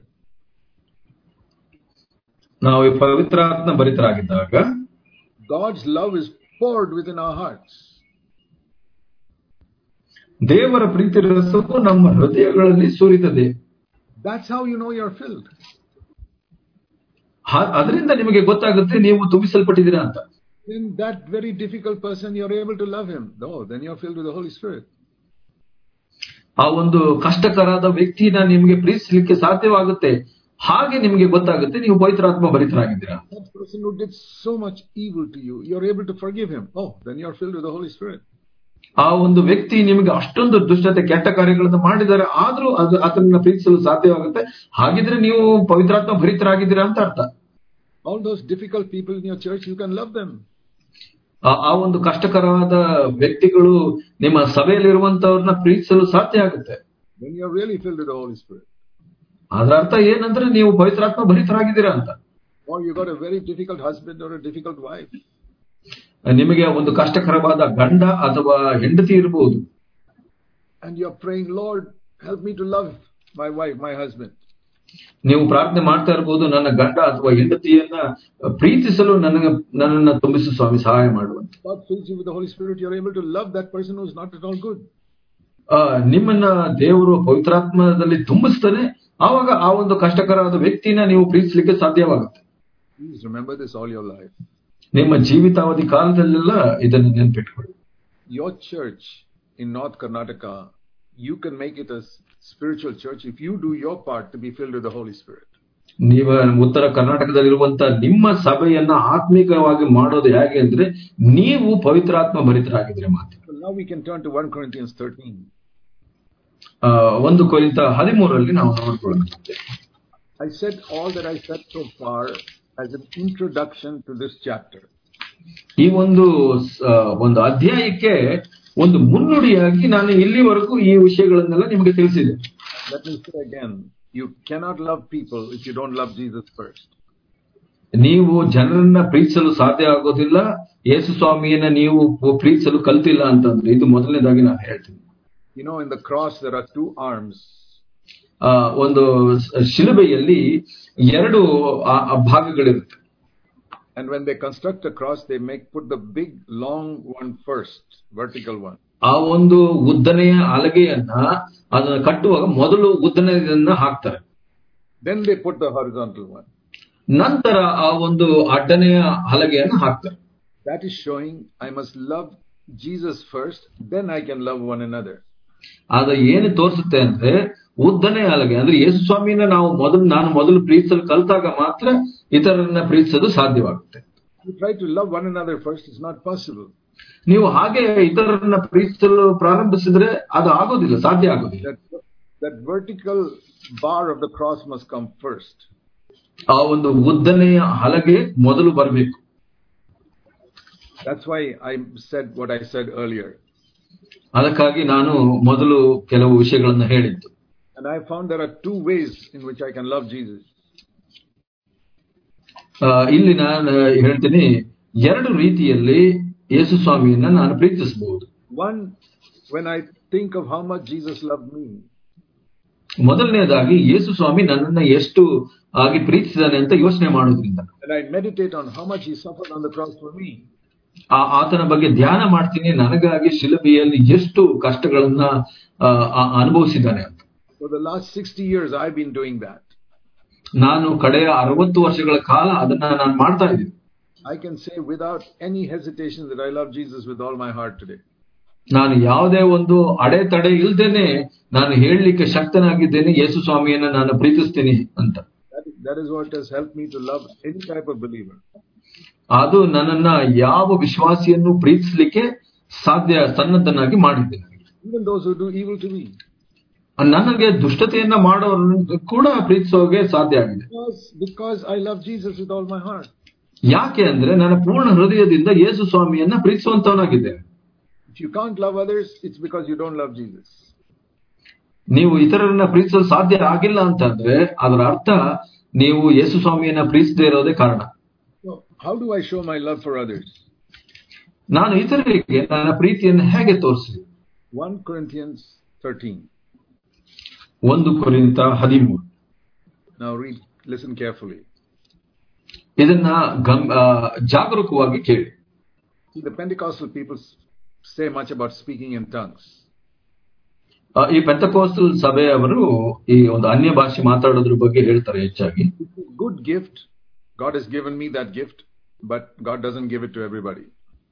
ನಾವು ಪವಿತ್ರಾತ್ಮ ಭರಿತರಾಗಿದ್ದಾಗ God's love is poured within our hearts. ದೇವರ ಪ್ರೀತಿ ರಸವು ನಮ್ಮ ಹೃದಯಗಳಲ್ಲಿ ಸುರಿತದೆ. That's how you know you're filled. ಅದರಿಂದ ನಿಮಗೆ ಗೊತ್ತಾಗುತ್ತೆ ನೀವು ತುಂಬಿಸಲ್ಪಟ್ಟಿದ್ದೀರಾ ಅಂತ. Then that very difficult person, you're able to love him. No, then you're filled with the Holy Spirit. ಆ ಒಂದು ಕಷ್ಟಕರಾದ ವ್ಯಕ್ತಿನ ನಿಮಗೆ ಪ್ರೀತಿಸಲಿಕ್ಕೆ ಸಾಧ್ಯವಾಗುತ್ತೆ, ಹಾಗೆ ನಿಮಗೆ ಗೊತ್ತಾಗುತ್ತೆ ನೀವು ಪವಿತ್ರಾತ್ಮ ಭರಿತರಾಗಿದ್ದೀರಾ. That person who did so much evil to you, you're able to forgive him. Oh, then you're filled with the Holy Spirit. ಆ ಒಂದು ವ್ಯಕ್ತಿ ನಿಮಗೆ ಅಷ್ಟೊಂದು ದುಷ್ಟತೆ ಕೆಟ್ಟ ಕಾರ್ಯಗಳನ್ನು ಮಾಡಿದ್ದಾರೆ, ಆದ್ರೂ ಅದನ್ನ ಪ್ರೀತಿಸಲು ಸಾಧ್ಯವಾಗುತ್ತೆ, ಹಾಗಿದ್ರೆ ನೀವು ಪವಿತ್ರಾತ್ಮ ಭರಿತರಾಗಿದ್ದೀರಾ ಅಂತ ಅರ್ಥ. All those difficult people in your church, you can love them. ಆ ಒಂದು ಕಷ್ಟಕರವಾದ ವ್ಯಕ್ತಿಗಳು ನಿಮ್ಮ ಸಭೆಯಲ್ಲಿರುವಂತವ್ರನ್ನ ಪ್ರೀತಿಸಲು ಸಾಧ್ಯ ಆಗುತ್ತೆ. Then you're really filled with the Holy Spirit. ಅದರ ಅರ್ಥ ಏನಂದ್ರೆ ನೀವು ಪವಿತ್ರಾತ್ಮ ಭರಿತರಾಗಿದ್ದೀರಾ ಅಂತ. Or you got a very difficult husband or a difficult wife. ನಿಮಗೆ ಒಂದು ಕಷ್ಟಕರವಾದ ಗಂಡ ಅಥವಾ ಹೆಂಡತಿ ಇರಬಹುದು. And you're praying, Lord, help me to love my wife, my husband. ನೀವು ಪ್ರಾರ್ಥನೆ ಮಾಡ್ತಾ ಇರಬಹುದು, ನನ್ನ ಗಂಡ ಅಥವಾ ಹೆಂಡತಿಯನ್ನ ಪ್ರೀತಿಸಲು ನನ್ನನ್ನು ತುಂಬಿಸು ಸ್ವಾಮಿ, ಸಹಾಯ ಮಾಡುವಂತ. God fills you with the Holy Spirit, you are able to love that person who is not at all good. ನಿಮ್ಮನ್ನ ದೇವರು ಪವಿತ್ರಾತ್ಮದಲ್ಲಿ ತುಂಬಿಸ್ತಾನೆ, ಆವಾಗ ಆ ಒಂದು ಕಷ್ಟಕರವಾದ ವ್ಯಕ್ತಿನ ನೀವು ಪ್ರೀತಿಸಲಿಕ್ಕೆ ಸಾಧ್ಯವಾಗುತ್ತೆ. Please remember this all your life. ನಿಮ್ಮ ಜೀವಿತಾವಧಿ ಕಾಲದಲ್ಲೆಲ್ಲ ಇದನ್ನು ನೆನಪಿಟ್ಕೊಳ್ಳಿ. Your church in North Karnataka, you can make it a spiritual church if you do your part to be filled with the Holy Spirit. ನೀವು ಉತ್ತರ ಕರ್ನಾಟಕದಲ್ಲಿರುವಂತ ನಿಮ್ಮ ಸಭೆಯನ್ನ ಆತ್ಮಿಕವಾಗಿ ಮಾಡೋದು ಹೇಗೆ ಅಂದ್ರೆ ನೀವು ಪವಿತ್ರಾತ್ಮ ಭರಿತರಾಗಿದ್ರೆ ಮಾತ್ರ. Now we can turn to 1 Corinthians 13. 1 ಕೊರಿಂಥ 13 ನಾವು ನೋಡ್ಕೊಳ್ಳೋಣ. I said all that I said so far as an introduction to this chapter. ಈ ಒಂದು ಅಧ್ಯಾಯಕ್ಕೆ ಒಂದು ಮುನ್ನುಡಿಯಾಗಿ ನಾನು ಇಲ್ಲಿವರೆಗೂ ಈ ವಿಷಯಗಳನ್ನೆಲ್ಲ ನಿಮಗೆ ತಿಳಿಸಿದೆ. Let me say again, you cannot love people if you don't love Jesus first. ನೀವು ಜನರನ್ನ ಪ್ರೀತಿಸಲು ಸಾಧ್ಯ ಆಗೋದಿಲ್ಲ ಯೇಸು ಸ್ವಾಮಿಯನ್ನ ನೀವು ಪ್ರೀತಿಸಲು ಕಲ್ತಿಲ್ಲ ಅಂತಂದ್ರೆ. ಇದು ಮೊದಲನೇದಾಗಿ ನಾನು ಹೇಳ್ತೀನಿ. You know, in the cross there are two arms. ಒಂದು ಶಿಲುಬೆಯಲ್ಲಿ ಎರಡು ಭಾಗಗಳಿರುತ್ತೆ. And when they construct a cross, they put the big long one first, vertical one. ಆ ಒಂದು ಉದ್ದನೆಯ ಹಲಗೆಯನ್ನ ಅದನ್ನ ಕಟ್ಟುವಾಗ ಮೊದಲು ಉದ್ದನೆಯನ್ನ ಹಾಕ್ತಾರೆ. Then they put the horizontal one. ನಂತರ ಆ ಒಂದು ಅಡ್ಡನೆಯ ಹಲಗೆಯನ್ನು ಹಾಕ್ತಾರೆ. That is showing I must love Jesus first, then I can love one another. ಅದು ಏನು ತೋರಿಸುತ್ತೆ ಅಂದ್ರೆ ಉದ್ದನೆಯ ಹಲಗೆ ಅಂದ್ರೆ ಯೇಸು ಸ್ವಾಮಿನ ನಾನು ಮೊದಲು ಪ್ರೀತಿಸಲು ಕಲ್ತಾಗ ಮಾತ್ರ ಇತರರನ್ನ ಪ್ರೀತಿಸಲು ಸಾಧ್ಯವಾಗುತ್ತೆ. You try to love one another first, it's not possible. ನೀವು ಹಾಗೆ ಇತರರನ್ನ ಪ್ರೀತಿಸಲು ಪ್ರಾರಂಭಿಸಿದ್ರೆ ಅದು ಆಗೋದಿಲ್ಲ, ಸಾಧ್ಯ ಆಗೋದಿಲ್ಲ. That vertical bar of the cross must come first. ಆ ಒಂದು ಉದ್ದನೆಯ ಹಲಗೆ ಮೊದಲು ಬರಬೇಕು. That's why I said what I said earlier. ಅದಕ್ಕಾಗಿ ನಾನು ಮೊದಲು ಕೆಲವು ವಿಷಯಗಳನ್ನು ಹೇಳಿದ್ದು. And I found there are two ways in which I can love Jesus. ಇಲ್ಲಿ ನಾನು ಹೇಳ್ತೀನಿ, ಎರಡು ರೀತಿಯಲ್ಲಿ ಯೇಸು ಸ್ವಾಮಿಯನ್ನ ನಾನು ಪ್ರೀತಿಸಬಹುದು. One, when I think of how much Jesus loved me. ಮೊದಲನೇದಾಗಿ ಯೇಸು ಸ್ವಾಮಿ ನನ್ನನ್ನ ಎಷ್ಟು ಆಗಿ ಪ್ರೀತಿಸಿದಾನೆ ಅಂತ ಯೋಚನೆ ಮಾಡೋದ್ರಿಂದ. And I meditate on how much he suffered on the cross for me. ಆತನ ಬಗ್ಗೆ ಧ್ಯಾನ ಮಾಡ್ತೀನಿ, ನನಗಾಗಿ ಶಿಲುಬೆಯಲ್ಲಿ ಎಷ್ಟು ಕಷ್ಟಗಳನ್ನ ಅನುಭವಿಸಿದ್ದಾನೆ ಅಂತ. For the last 60 years I've been doing that. ನಾನು ಕಡೆಯ 60 ವರ್ಷಗಳ ಕಾಲ ಅದನ್ನ ನಾನು ಮಾಡ್ತಾ ಇದ್ದೀನಿ. I can say without any hesitation that I love Jesus with all my heart today. ನಾನು ಯಾವುದೇ ಒಂದು ಅಡೆತಡೆ ಇಲ್ದೇನೆ ನಾನು ಹೇಳಲಿಕ್ಕೆ ಶಕ್ತನಾಗಿದ್ದೇನೆ, ಯೇಸು ಸ್ವಾಮಿಯನ್ನ ನಾನು ಪ್ರೀತಿಸ್ತೀನಿ ಅಂತ. That is what has helped me to love any type of believer. ಅದು ನನ್ನನ್ನ ಯಾವ ವಿಶ್ವಾಸಿಯನ್ನು ಪ್ರೀತಿಸಲಿಕ್ಕೆ ಸನ್ನದ್ಧನಾಗಿ ಮಾಡಿದೆ. Even those who do evil to me. ನನಗೆ ದುಷ್ಟತೆಯನ್ನ ಮಾಡೋರನ್ನು ಕೂಡ ಪ್ರೀತಿಸೋಕೆ ಸಾಧ್ಯ ಆಗಿದೆ. Because I love Jesus with all my heart. ಯಾಕೆ ಅಂದ್ರೆ ನನ್ನ ಪೂರ್ಣ ಹೃದಯದಿಂದ ಯೇಸು ಸ್ವಾಮಿಯನ್ನ ಪ್ರೀತಿಸುವಂತವನಾಗಿದ್ದೇನೆ. If you can't love others, it's because you don't love Jesus. ನೀವು ಇತರರನ್ನ ಪ್ರೀತಿಸಲು ಸಾಧ್ಯ ಆಗಿಲ್ಲ ಅಂತಂದ್ರೆ ಅದರ ಅರ್ಥ ನೀವು ಯೇಸು ಸ್ವಾಮಿಯನ್ನ ಪ್ರೀತಿಸದೇ ಇರೋದೇ ಕಾರಣ. So, how do I show my love for others? ನಾನು ಇತರರಿಗೆ ನನ್ನ ಪ್ರೀತಿಯನ್ನು ಹೇಗೆ ತೋರಿಸಲಿ? 1 Corinthians 13. 1 ಕೊರಿಂಥ 13. Now listen carefully. ಇದನ್ನ ಜಾಗರೂಕವಾಗಿ ಕೇಳಿ. See, the Pentecostal people say much about speaking in tongues. ಈ ಪೆಂಟೆಕೋಸ್ಟಲ್ ಸಭೆಯವರು ಈ ಒಂದು ಅನ್ಯ ಭಾಷೆ ಮಾತಾಡೋದ್ರ ಬಗ್ಗೆ ಹೇಳ್ತಾರೆ ಹೆಚ್ಚಾಗಿ. Good gift. God has given me that gift, but God doesn't give it to everybody.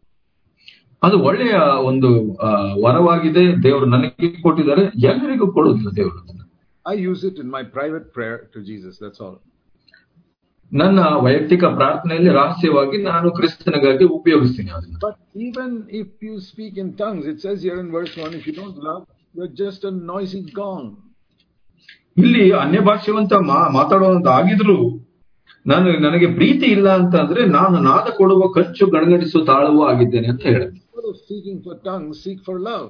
ಅದು ಒಳ್ಳೆಯ ಒಂದು ವರವಾಗಿದೆ, ದೇವರು ನನಗೆ ಕೊಟ್ಟಿದ್ದಾರೆ, ಎಲ್ಲರಿಗೂ ಕೊಡೋದಿಲ್ಲ ದೇವರು. I use it in my private prayer to Jesus, that's all. ನನ್ನ ವೈಯಕ್ತಿಕ ಪ್ರಾರ್ಥನೆಯಲ್ಲಿ ರಹಸ್ಯವಾಗಿ ನಾನು ಕ್ರಿಸ್ತನಿಗಾಗಿ ಉಪಯೋಗಿಸ್ತೀನಿ ಅದನ್ನ. But even if you speak in tongues, it says here in verse 1, if you don't love, you're just a noisy gong. ಇಲ್ಲಿ ಅನ್ಯ ಭಾಷೆವಂತ ಮಾತಾಡುವಂತಾಗಿದ್ರು ನನಗೆ ಪ್ರೀತಿ ಇಲ್ಲ ಅಂತಂದ್ರೆ ನಾನು ನಾದ ಕೊಡುವ ಕಂಚು ಗಣಗಣಿಸುವ ತಾಳವೂ ಆಗಿದ್ದೇನೆ ಅಂತ ಹೇಳಿದೆ. Seeking for tongues, seek for love.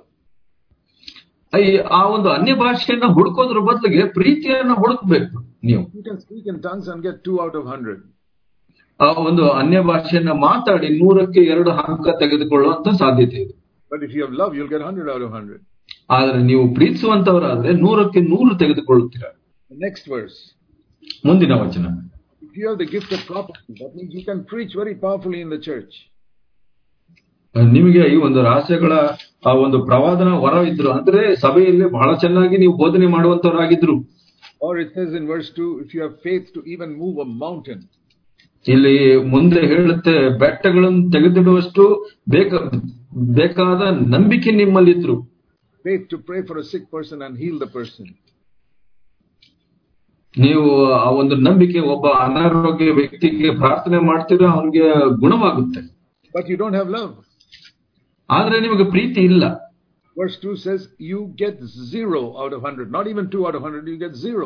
ಆ ಒಂದು ಅನ್ಯ ಭಾಷೆಯನ್ನ ಹುಡುಕೋದ್ರ ಬದಲಿಗೆ ಪ್ರೀತಿಯನ್ನ ಹುಡುಕ್ಬೇಕು ನೀವು. You can speak in tongues and get 2 out of 100. ಆ ಒಂದು ಅನ್ಯ ಭಾಷೆಯನ್ನ ಮಾತಾಡಿ 100ಕ್ಕೆ 2 ಅಂಕ ತೆಗೆದುಕೊಳ್ಳುವಂತ ಸಾಧ್ಯತೆ ಇದೆ. But if you have love, you'll get 100 out of 100. ಆದ್ರೆ ನೀವು ಪ್ರೀತಿಸುವಂತವರಾದ್ರೆ 100ಕ್ಕೆ 100 ತೆಗೆದುಕೊಳ್ಳುತ್ತೀರಾ. Next verse. ಮುಂದಿನ ವಚನ. If you have the gift of prophecy, that means you can preach very powerfully in the church. ನಿಮಗೆ ಈ ಒಂದು ರಹಸ್ಯಗಳ ಆ ಒಂದು ಪ್ರವಾದನ ವರ ಇದ್ರು ಅಂದ್ರೆ ಸಭೆಯಲ್ಲಿ ಬಹಳ ಚೆನ್ನಾಗಿ ನೀವು ಬೋಧನೆ ಮಾಡುವಂತವರಾಗಿದ್ರು. Or it says in verse 2, if you have faith to even move a mountain. ಇಲ್ಲಿ ಮುಂದೆ ಹೇಳುತ್ತೆ, ಬೆಟ್ಟಗಳನ್ನು ತೆಗೆದಿಡುವಷ್ಟು ಬೇಕಾದ ನಂಬಿಕೆ ನಿಮ್ಮಲ್ಲಿದ್ರು. Faith to pray for a sick person and heal the person. ನೀವು ಆ ಒಂದು ನಂಬಿಕೆ, ಒಬ್ಬ ಅನಾರೋಗ್ಯ ವ್ಯಕ್ತಿಗೆ ಪ್ರಾರ್ಥನೆ ಮಾಡ್ತೀರಾ, ಅವನಿಗೆ ಗುಣವಾಗುತ್ತೆ. But you don't have love. ಆದ್ರೆ ನಿಮಗೆ ಪ್ರೀತಿ ಇಲ್ಲ. Verse 2 says you get 0 out of 100, not even 2 out of 100, you get 0.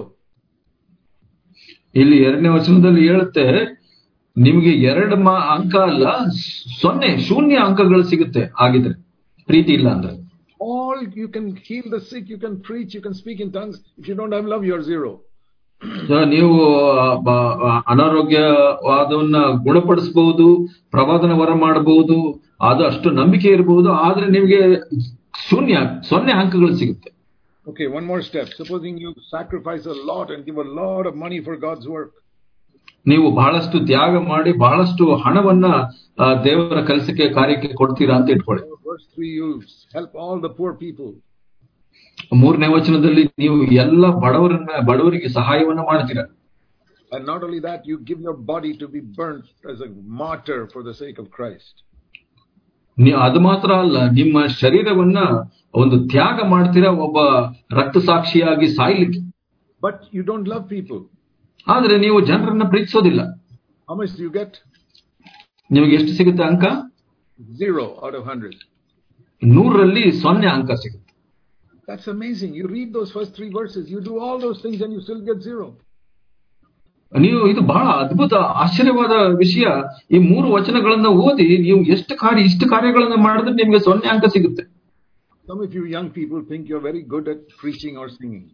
ಇಲ್ಲಿ 2ನೇ ವಚನದಲ್ಲಿ ಹೇಳುತ್ತೆ, ನಿಮಗೆ 2 ಅಂಕ ಅಲ್ಲ, 0 ಶೂನ್ಯ ಅಂಕಗಳು ಸಿಗುತ್ತೆ ಆಗಿದ್ರೆ, ಪ್ರೀತಿ ಇಲ್ಲ ಅಂದ್ರೆ. All you can heal the sick, you can preach, you can speak in tongues. If you don't have love, you are 0. ನೀವು ಅನಾರೋಗ್ಯವಾದವನ್ನ ಗುಣಪಡಿಸಬಹುದು, ಪ್ರವಾದನ ವರ ಮಾಡಬಹುದು, ಅದು ಅಷ್ಟು ನಂಬಿಕೆ ಇರಬಹುದು, ಆದ್ರೆ ನಿಮಗೆ 0 ಅಂಕಗಳು ಸಿಗುತ್ತೆ. Okay, one more step. Supposing you sacrifice a lot and give a lot of money for God's work. ನೀವು ಬಹಳಷ್ಟು ತ್ಯಾಗ ಮಾಡಿ ಬಹಳಷ್ಟು ಹಣವನ್ನ ದೇವರ ಕೆಲಸಕ್ಕೆ, ಕಾರ್ಯಕ್ಕೆ ಕೊಡ್ತೀರಾ ಅಂತ ಇಟ್ಕೊಳ್ಳಿ. Verse 3, you help all the poor people. 3ನೇ ವಚನದಲ್ಲಿ ನೀವು ಎಲ್ಲ ಬಡವರಿಗೆ ಸಹಾಯವನ್ನ ಮಾಡ್ತೀರಾ. And not only that, you give your body to be burnt as a martyr for the sake of Christ. ಅದು ಮಾತ್ರ ಅಲ್ಲ, ನಿಮ್ಮ ಶರೀರವನ್ನ ಒಂದು ತ್ಯಾಗ ಮಾಡ್ತೀರಾ, ಒಬ್ಬ ರಕ್ತಸಾಕ್ಷಿಯಾಗಿ ಸಾಯ್ಲಿಕ್ಕೆ. But you don't love people. ಆದ್ರೆ ನೀವು ಜನರನ್ನ ಪ್ರೀತಿಸೋದಿಲ್ಲ. How much do you get? ನಿಮಗೆ ಎಷ್ಟು ಸಿಗುತ್ತೆ ಅಂಕ? 0 out of 100. 100ರಲ್ಲಿ 0 ಅಂಕ ಸಿಗುತ್ತೆ. That's amazing. You read those first 3 verses, you do all those things and you still get 0. ನೀವು, ಇದು ಬಹಳ ಅದ್ಭುತ ಆಶ್ಚರ್ಯವಾದ ವಿಷಯ. ಈ 3 ವಚನಗಳನ್ನ ಓದಿ ನೀವು ಇಷ್ಟು ಕಾರ್ಯಗಳನ್ನ ಮಾಡಿದ್ರೆ ನಿಮ್ಗೆ 0 ಅಂಕ ಸಿಗುತ್ತೆ. Some of you young people think you're very good at preaching or singing.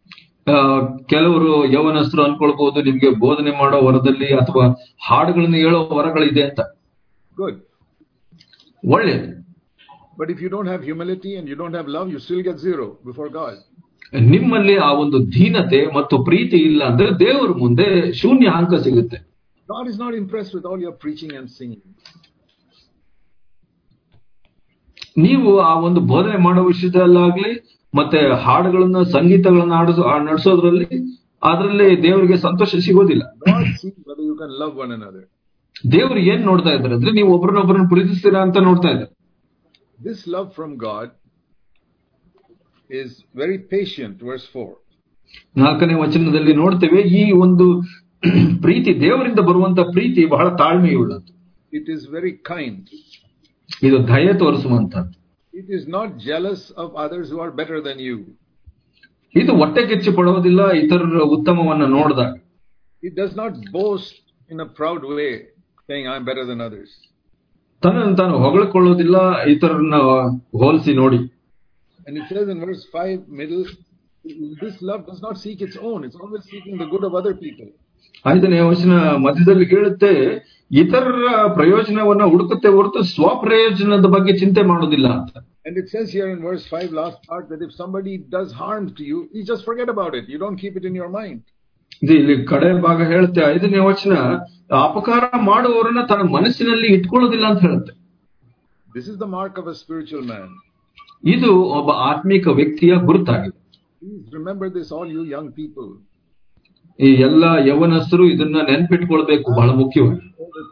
ಕೆಲವರು ಯೌವನಸ್ಥರು ಅನ್ಕೊಳ್ಬಹುದು, ನಿಮ್ಗೆ ಬೋಧನೆ ಮಾಡೋ ವರದಲ್ಲಿ ಅಥವಾ ಹಾಡುಗಳನ್ನ ಹೇಳೋ ವರಗಳಿದೆ ಅಂತ. Good. ಒಳ್ಳೆಯದು. But if you don't have humility and you don't have love, you still get 0 before God. ನಿಮ್ಮಲ್ಲಿ ಆ ಒಂದು ದೀನತೆ ಮತ್ತು ಪ್ರೀತಿ ಇಲ್ಲ ಅಂದ್ರೆ ದೇವರ ಮುಂದೆ 0 ಅಂಕ ಸಿಗುತ್ತೆ. God is not impressed with all your preaching and singing. ನೀವು ಆ ಒಂದು ಬೋಧನೆ ಮಾಡೋ ವಿಷಯದಲ್ಲಾಗ್ಲಿ ಮತ್ತೆ ಹಾಡುಗಳನ್ನ, ಸಂಗೀತಗಳನ್ನ ನಡೆಸೋದ್ರಲ್ಲಿ ಅದರಲ್ಲಿ ದೇವರಿಗೆ ಸಂತೋಷ ಸಿಗೋದಿಲ್ಲ. God sees whether you can love one another. ದೇವರು ಏನ್ ನೋಡ್ತಾ ಇದ್ದಾರೆ ಅಂದ್ರೆ ನೀವು ಒಬ್ಬರನ್ನೊಬ್ಬರನ್ನ ಪ್ರೀತಿಸ್ತೀರಾ ಅಂತ ನೋಡ್ತಾ ಇದ್ದಾರೆ. This love from God is very patient. Verse 4. 4ನೇ ವಚನದಲ್ಲಿ ನೋಡ್ತೇವೆ, ಈ ಒಂದು ಪ್ರೀತಿ, ದೇವರಿಂದ ಬರುವಂತ ಪ್ರೀತಿ ಬಹಳ ತಾಳ್ಮೆಯುಳ್ಳದ್ದು. It is very kind. ಇದು ದಯೆ ತೋರಿಸುವಂತದ್ದು. It is not jealous of others who are better than you. ಇದು ಹೊಟ್ಟೆ ಕಿಚ್ಚು ಪಡೋದಿಲ್ಲ ಇತರರ ಉತ್ತಮವನ್ನ ನೋಡಿದಾಗ. It does not boast in a proud way, saying I am better than others. ತನ್ನನ್ನು ತಾನು ಹೊಗಳಿಕೊಳ್ಳೋದಿಲ್ಲ ಇತರರನ್ನ ಹೋಲಿಸಿ ನೋಡಿ. And it says in verse 5 middle, this love does not seek its own. It's always seeking the good of other people. 5ನೇ ವಚನ ಮಧ್ಯದಲ್ಲಿ ಹೇಳುತ್ತೆ, ಇತರರ ಪ್ರಯೋಜನವನ್ನ ಹುಡುಕುತ್ತೆ ಹೊರತು ಸ್ವಪ್ರಯೋಜನದ ಬಗ್ಗೆ ಚಿಂತೆ ಮಾಡೋದಿಲ್ಲ ಅಂತ. And it says here in verse 5, last part, that if somebody does harm to you, you just forget about it. You don't keep it in your mind. ಇಲ್ಲಿ ಕಡೆ ಭಾಗ ಹೇಳುತ್ತೆ, 5ನೇ ವಚನ, ಅಪಕಾರ ಮಾಡುವವರನ್ನ ತನ್ನ ಮನಸ್ಸಿನಲ್ಲಿ ಇಟ್ಕೊಳ್ಳೋದಿಲ್ಲ ಅಂತ ಹೇಳುತ್ತೆ. This is the mark of a spiritual man. ಇದು ಒಬ್ಬ ಆತ್ಮಿಕ ವ್ಯಕ್ತಿಯ ಗುರುತಾಗಿದೆ. Please remember this, all you young people. ಈ ಎಲ್ಲ ಯೌವನಸ್ಥರು ಇದನ್ನ ನೆನ್ಪಿಟ್ಕೊಳ್ಬೇಕು, ಬಹಳ ಮುಖ್ಯವಾಗಿ.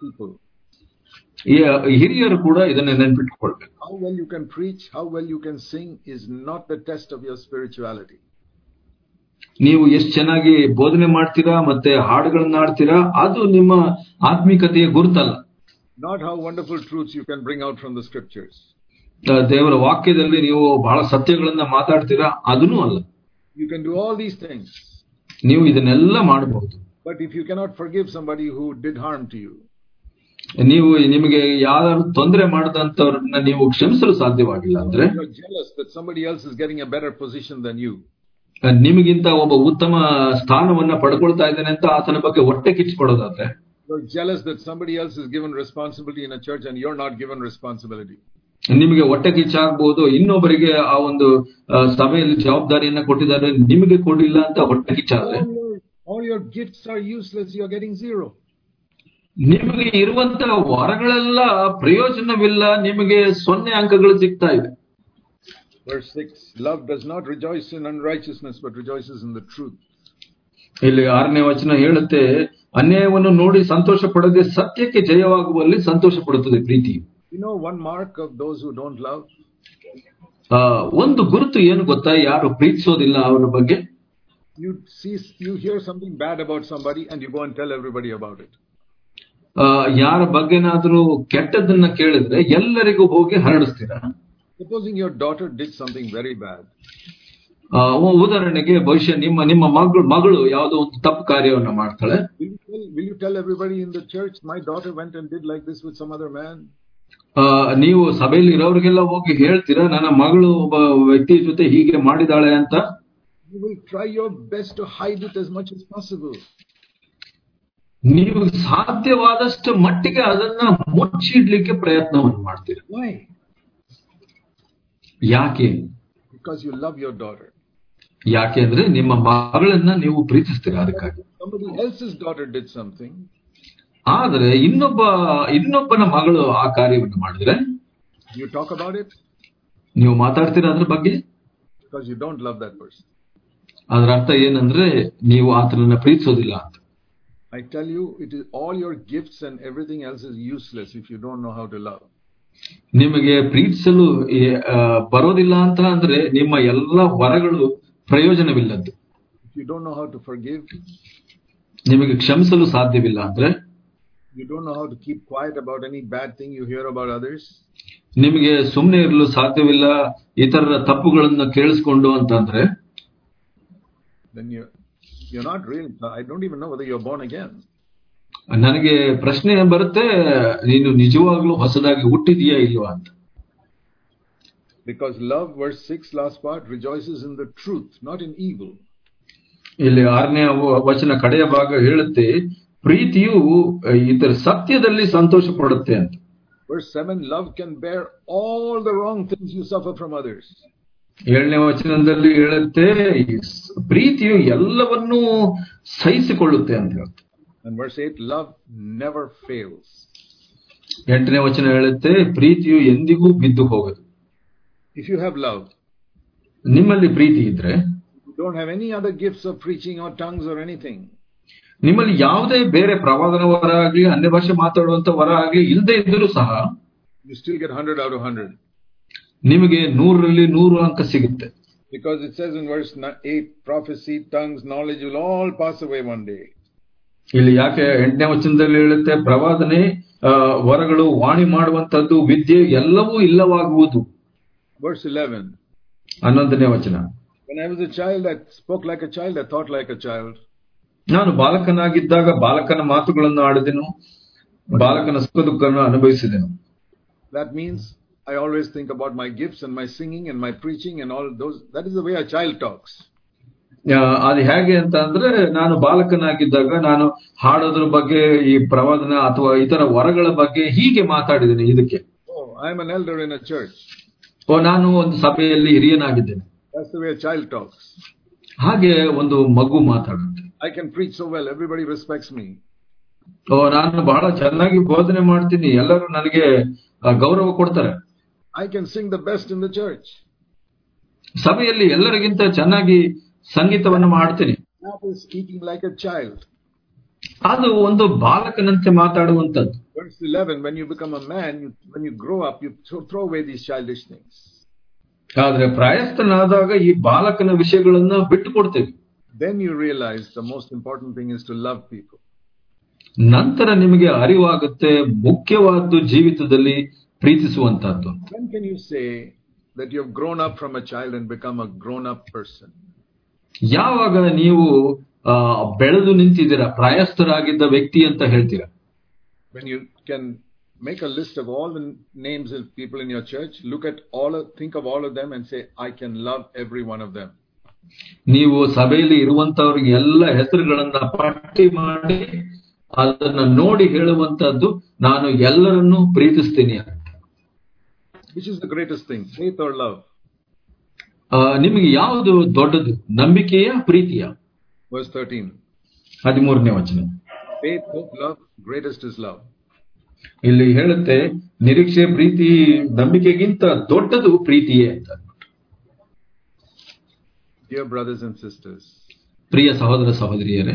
ಈ ಹಿರಿಯರು ಕೂಡ ಇದನ್ನ ನೆನ್ಪಿಟ್ಕೊಳ್ಬೇಕು. How well you can preach, how well you can sing is not the test of your spirituality. ನೀವು ಎಷ್ಟು ಚೆನ್ನಾಗಿ ಬೋಧನೆ ಮಾಡ್ತೀರಾ ಮತ್ತೆ ಹಾಡುಗಳನ್ನ ಹಾಡ್ತೀರಾ, ಅದು ನಿಮ್ಮ ಆತ್ಮಿಕತೆಯ ಗುರುತಲ್ಲ. Not how wonderful truths you can bring out from the scriptures. ದೇವರ ವಾಕ್ಯದಲ್ಲಿ ನೀವು ಬಹಳ ಸತ್ಯಗಳನ್ನ ಮಾತಾಡ್ತೀರಾ, ಅದನ್ನೂ ಅಲ್ಲ. You can do all these things. ನೀವು ಇದನ್ನೆಲ್ಲ ಮಾಡಬಹುದು. But if you cannot forgive somebody who did harm to you, ನಿಮಗೆ ಯಾರು ತೊಂದರೆ ಮಾಡಿದಂತವ್ರನ್ನ ನೀವು ಕ್ಷಮಿಸಲು ಸಾಧ್ಯವಾಗಿಲ್ಲ ಅಂದ್ರೆ, you are jealous that somebody else is getting a better position than you. ನಿಮಗಿಂತ ಒಬ್ಬ ಉತ್ತಮ ಸ್ಥಾನವನ್ನ ಪಡ್ಕೊಳ್ತಾ ಇದ್ದಾನೆ ಅಂತ ಆತನ ಬಗ್ಗೆ ಹೊಟ್ಟೆ ಕಿಚ್ಚಿಕೊಳ್ಳೋದಾದ್ರೆ, you are jealous that somebody else is given responsibility in a church and you're not given responsibility. ನಿಮಗೆ ಹೊಟ್ಟೆ ಕಿಚ್ಚಾಗಬಹುದು, ಇನ್ನೊಬ್ಬರಿಗೆ ಆ ಒಂದು ಸಭೆಯಲ್ಲಿ ಜವಾಬ್ದಾರಿಯನ್ನ ಕೊಟ್ಟಿದ್ದಾರೆ, ನಿಮಗೆ ಕೊಡಿಲ್ಲ ಅಂತ ಹೊಟ್ಟೆ ಕಿಚ್ಚಾದ್ರೆ all your gifts are useless, you are getting zero. ನಿಮಗೆ ಇರುವಂತಹ ವರಗಳೆಲ್ಲ ಪ್ರಯೋಜನವಿಲ್ಲ, ನಿಮಗೆ 0 ಅಂಕಗಳು ಸಿಗ್ತಾ ಇದೆ. Verse 6, love does not rejoice in unrighteousness but rejoices in the truth. ಇಲ್ಲಿ 6ನೇ ವಚನ ಹೇಳುತ್ತೆ, ಅನ್ಯಾಯವನ್ನು ನೋಡಿ ಸಂತೋಷ ಪಡದೆ ಸತ್ಯಕ್ಕೆ ಜಯವಾಗುವಲ್ಲಿ ಸಂತೋಷ ಪಡುತ್ತದೆ ಪ್ರೀತಿ. You know one mark of those who don't love? ಒಂದು ಗುರುತು ಏನು ಗೊತ್ತಾ, ಯಾರು ಪ್ರೀತಿಸೋದಿಲ್ಲ ಅವರ ಬಗ್ಗೆ? You hear something bad about somebody and you go and tell everybody about it. ಯಾರ ಬಗ್ಗೆನಾದ್ರೂ ಕೆಟ್ಟದನ್ನ ಕೇಳಿದ್ರೆ ಎಲ್ಲರಿಗೂ ಹೋಗಿ ಹರಡಿಸ್ತೀರಾ? Supposing your daughter did something very bad. ಉದಾಹರಣೆಗೆ ಬಹುಶಃ ನಿಮ್ಮ ಮಗಳು ಯಾವುದೋ ಒಂದು ತಪ್ಪು ಕಾರ್ಯವನ್ನ ಮಾಡ್ತಾಳೆ. Will you tell everybody in the church, my daughter went and did like this with some other man? ನೀವು ಸಭೆಯಲ್ಲಿ ಇರೋರಿಗೆಲ್ಲ ಹೋಗಿ ಹೇಳ್ತೀರಾ, ನನ್ನ ಮಗಳು ಒಬ್ಬ ವ್ಯಕ್ತಿ ಜೊತೆ ಹೀಗೆ ಮಾಡಿದಾಳೆ ಅಂತ? You will try your best to hide it as much as possible. ನೀವು ಸಾಧ್ಯವಾದಷ್ಟು ಮಟ್ಟಿಗೆ ಅದನ್ನ ಮುಚ್ಚಿಡ್ಲಿಕ್ಕೆ ಪ್ರಯತ್ನವನ್ನು ಮಾಡ್ತೀರಾ. Why? ಯಾಕೆ? Because you love your daughter. ಯಾಕೆ ಅಂದ್ರೆ ನಿಮ್ಮ ಮಗಳನ್ನ ನೀವು ಪ್ರೀತಿಸ್ತೀರಾ, ಅದಕ್ಕಾಗಿ. Somebody else's daughter did something. ಆದ್ರೆ ಇನ್ನೊಬ್ಬನ ಮಗಳು ಆ ಕಾರ್ಯವನ್ನು ಮಾಡಿದ್ರೆ you talk about it. ನೀವು ಮಾತಾಡ್ತೀರಾ ಅದ್ರ ಬಗ್ಗೆ? Because you don't love that person. ಅದರ ಅರ್ಥ ಏನಂದ್ರೆ ನೀವು ಆತನನ್ನ ಪ್ರೀತಿಸೋದಿಲ್ಲ ಅಂತ. I tell you, it is all your gifts and everything else is useless if you don't know how to love. ನಿಮಗೆ ಪ್ರೀತಿಸಲು ಬರೋದಿಲ್ಲ ಅಂತ ಅಂದ್ರೆ ನಿಮ್ಮ ಎಲ್ಲ ವರಗಳು ಪ್ರಯೋಜನವಿಲ್ಲದ್ದು. If you don't know how to forgive, ನಿಮಗೆ ಕ್ಷಮಿಸಲು ಸಾಧ್ಯವಿಲ್ಲ ಅಂದ್ರೆ, you don't know how to keep quiet about any bad thing you hear about others, ನಿಮಗೆ ಸುಮ್ಮನೆ ಇರಲು ಸಾಧ್ಯವಿಲ್ಲ ಇತರರ ತಪ್ಪುಗಳನ್ನು ಕೇಳಿಸ್ಕೊಂಡು ಅಂತಂದ್ರೆ, then you're not real. I don't even know whether you're born again. ನನಗೆ ಪ್ರಶ್ನೆ ಬರುತ್ತೆ, ನೀನು ನಿಜವಾಗ್ಲೂ ಹೊಸದಾಗಿ ಹುಟ್ಟಿದೀಯಾ ಇಲ್ವಾ ಅಂತ. Because love, verse 6 last part, rejoices in the truth, not in evil. ಇಲ್ಲಿ 6ನೇ ವಚನ ಕಡೆಯ ಭಾಗ ಹೇಳುತ್ತೆ, ಪ್ರೀತಿಯು ಇದರ ಸತ್ಯದಲ್ಲಿ ಸಂತೋಷ ಪಡುತ್ತೆ ಅಂತ. Verse 7, love can bear all the wrong things you suffer from others. 7ನೇ ವಚನದಲ್ಲಿ ಹೇಳುತ್ತೆ, ಪ್ರೀತಿಯು ಎಲ್ಲವನ್ನೂ ಸಹಿಸಿಕೊಳ್ಳುತ್ತೆ ಅಂತ ಹೇಳ್ತಾರೆ. And verse 8, love never fails. 8ನೇ ವಚನ ಹೇಳುತ್ತೆ, ಪ್ರೀತಿಯು ಎಂದಿಗೂ ಬಿದ್ದು ಹೋಗದು. If you have love, ನಿಮ್ಮಲ್ಲಿ ಪ್ರೀತಿ ಇದ್ರೆ, you don't have any other gifts of preaching or tongues or anything, ನಿಮ್ಮಲ್ಲಿ ಯಾವುದೇ ಬೇರೆ ಪ್ರವಾದನ ವರ ಆಗಲಿ, ಅನ್ಯ ಭಾಷೆ ಮಾತಾಡುವಂತ ವರ ಆಗಲಿ ಇಲ್ಲದೆ ಇದ್ದರೂ ಸಹ you still get 100 out of 100. ನಿಮಗೆ 100ರಲ್ಲಿ 100 ಅಂಕ ಸಿಗುತ್ತೆ. Because it says in verse 8, prophecy, tongues, knowledge will all pass away one day. ಇಲ್ಲಿ ಯಾಕೆ 8ನೇ ವಚನದಲ್ಲಿ ಹೇಳುತ್ತೆ, ಪ್ರವಾದನೆ, ವರಗಳು, ವಾಣಿ ಮಾಡುವಂತದ್ದು, ವಿದ್ಯೆ ಎಲ್ಲವೂ ಇಲ್ಲವಾಗುವುದು. Verse 11, 11ನೇ ವಚನ, when I was a child, I spoke like a child, I thought like a child. ನಾನು ಬಾಲಕನಾಗಿದ್ದಾಗ ಬಾಲಕನ ಮಾತುಗಳನ್ನು ಆಡಿದೆನು, ಬಾಲಕನ ಸುಖ ದುಃಖವನ್ನು ಅನುಭವಿಸಿದೆನು. That means I always think about my gifts and my singing and my preaching and all those. That is the way a child talks. ಅದು ಹೇಗೆ ಅಂತ ಅಂದ್ರೆ, ನಾನು ಬಾಲಕನಾಗಿದ್ದಾಗ ನಾನು ಹಾಡೋದ್ರ ಬಗ್ಗೆ, ಈ ಪ್ರವಾದನ ಅಥವಾ ಇತರ ವರಗಳ ಬಗ್ಗೆ ಹೀಗೆ ಮಾತಾಡಿದ್ದೇನೆ. ಇದಕ್ಕೆ I am an elder in a church. ನಾನು ಒಂದು ಸಭೆಯಲ್ಲಿ ಹಿರಿಯನಾಗಿದ್ದೇನೆ. That's the way a child talks. ಹಾಗೆ ಒಂದು ಮಗು ಮಾತಾಡುತ್ತೆ. I can preach so well, everybody respects me. ನಾನು ಬಹಳ ಚೆನ್ನಾಗಿ ಬೋಧನೆ ಮಾಡ್ತೀನಿ, ಎಲ್ಲರೂ ನನಗೆ ಗೌರವ ಕೊಡ್ತಾರೆ. I can sing the best in the church. ಸಭೆಯಲ್ಲಿ ಎಲ್ಲರಿಗಿಂತ ಚೆನ್ನಾಗಿ ಸಂಗೀತವನ್ನು ಮಾಡ್ತೀನಿ. That is speaking like a child. ಅದು ಒಂದು ಬಾಲಕನಂತೆ ಮಾತಾಡುವಂತದ್ದು. Verse 11, when you become a man, when you grow up, you throw away these childish things. ಆದ್ರೆ ಪ್ರಾಯಸ್ಥನಾದಾಗ ಈ ಬಾಲಕನ ವಿಷಯಗಳನ್ನ ಬಿಟ್ಟು ಕೊಡ್ತೇವೆ. Then you realize the most important thing is to love people. ನಂತರ ನಿಮಗೆ ಅರಿವಾಗುತ್ತೆ ಮುಖ್ಯವಾದ್ದು ಜೀವಿತದಲ್ಲಿ ಪ್ರೀತಿಸುವಂತದ್ದು. When can you say that you have grown up from a child and become a grown up person? ಯಾವಾಗ ನೀವು ಬೆಳೆದು ನಿಂತಿದ್ದೀರಾ, ಪ್ರಾಯಸ್ಥರಾಗಿದ್ದ ವ್ಯಕ್ತಿ ಅಂತ ಹೇಳ್ತೀರಾ? When you can make a list of all the names of people in your church, think of all of them and say, I can love every one of them. ನೀವು ಸಭೆಯಲ್ಲಿ ಇರುವಂತವ್ರಿಗೆ ಎಲ್ಲ ಹೆಸರುಗಳನ್ನ ಪಟ್ಟಿ ಮಾಡಿ ಅದನ್ನ ನೋಡಿ ಹೇಳುವಂತದ್ದು, ನಾನು ಎಲ್ಲರನ್ನೂ ಪ್ರೀತಿಸ್ತೀನಿ ಅಂತ. Which is the greatest thing, faith or love? ನಿಮಗೆ ಯಾವುದು ದೊಡ್ಡದು, ನಂಬಿಕೆಯ ಪ್ರೀತಿಯ? Verse 13. 13ನೇ ವಚನ. Faith, hope, love, greatest is love. ಇಲ್ಲಿ ಹೇಳುತ್ತೆ, ನಿರೀಕ್ಷೆ, ಪ್ರೀತಿ, ನಂಬಿಕೆಗಿಂತ ದೊಡ್ಡದು ಪ್ರೀತಿಯೇ ಅಂತ. Dear brothers and sisters, ಪ್ರಿಯ ಸಹೋದರ ಸಹೋದರಿಯರೇ,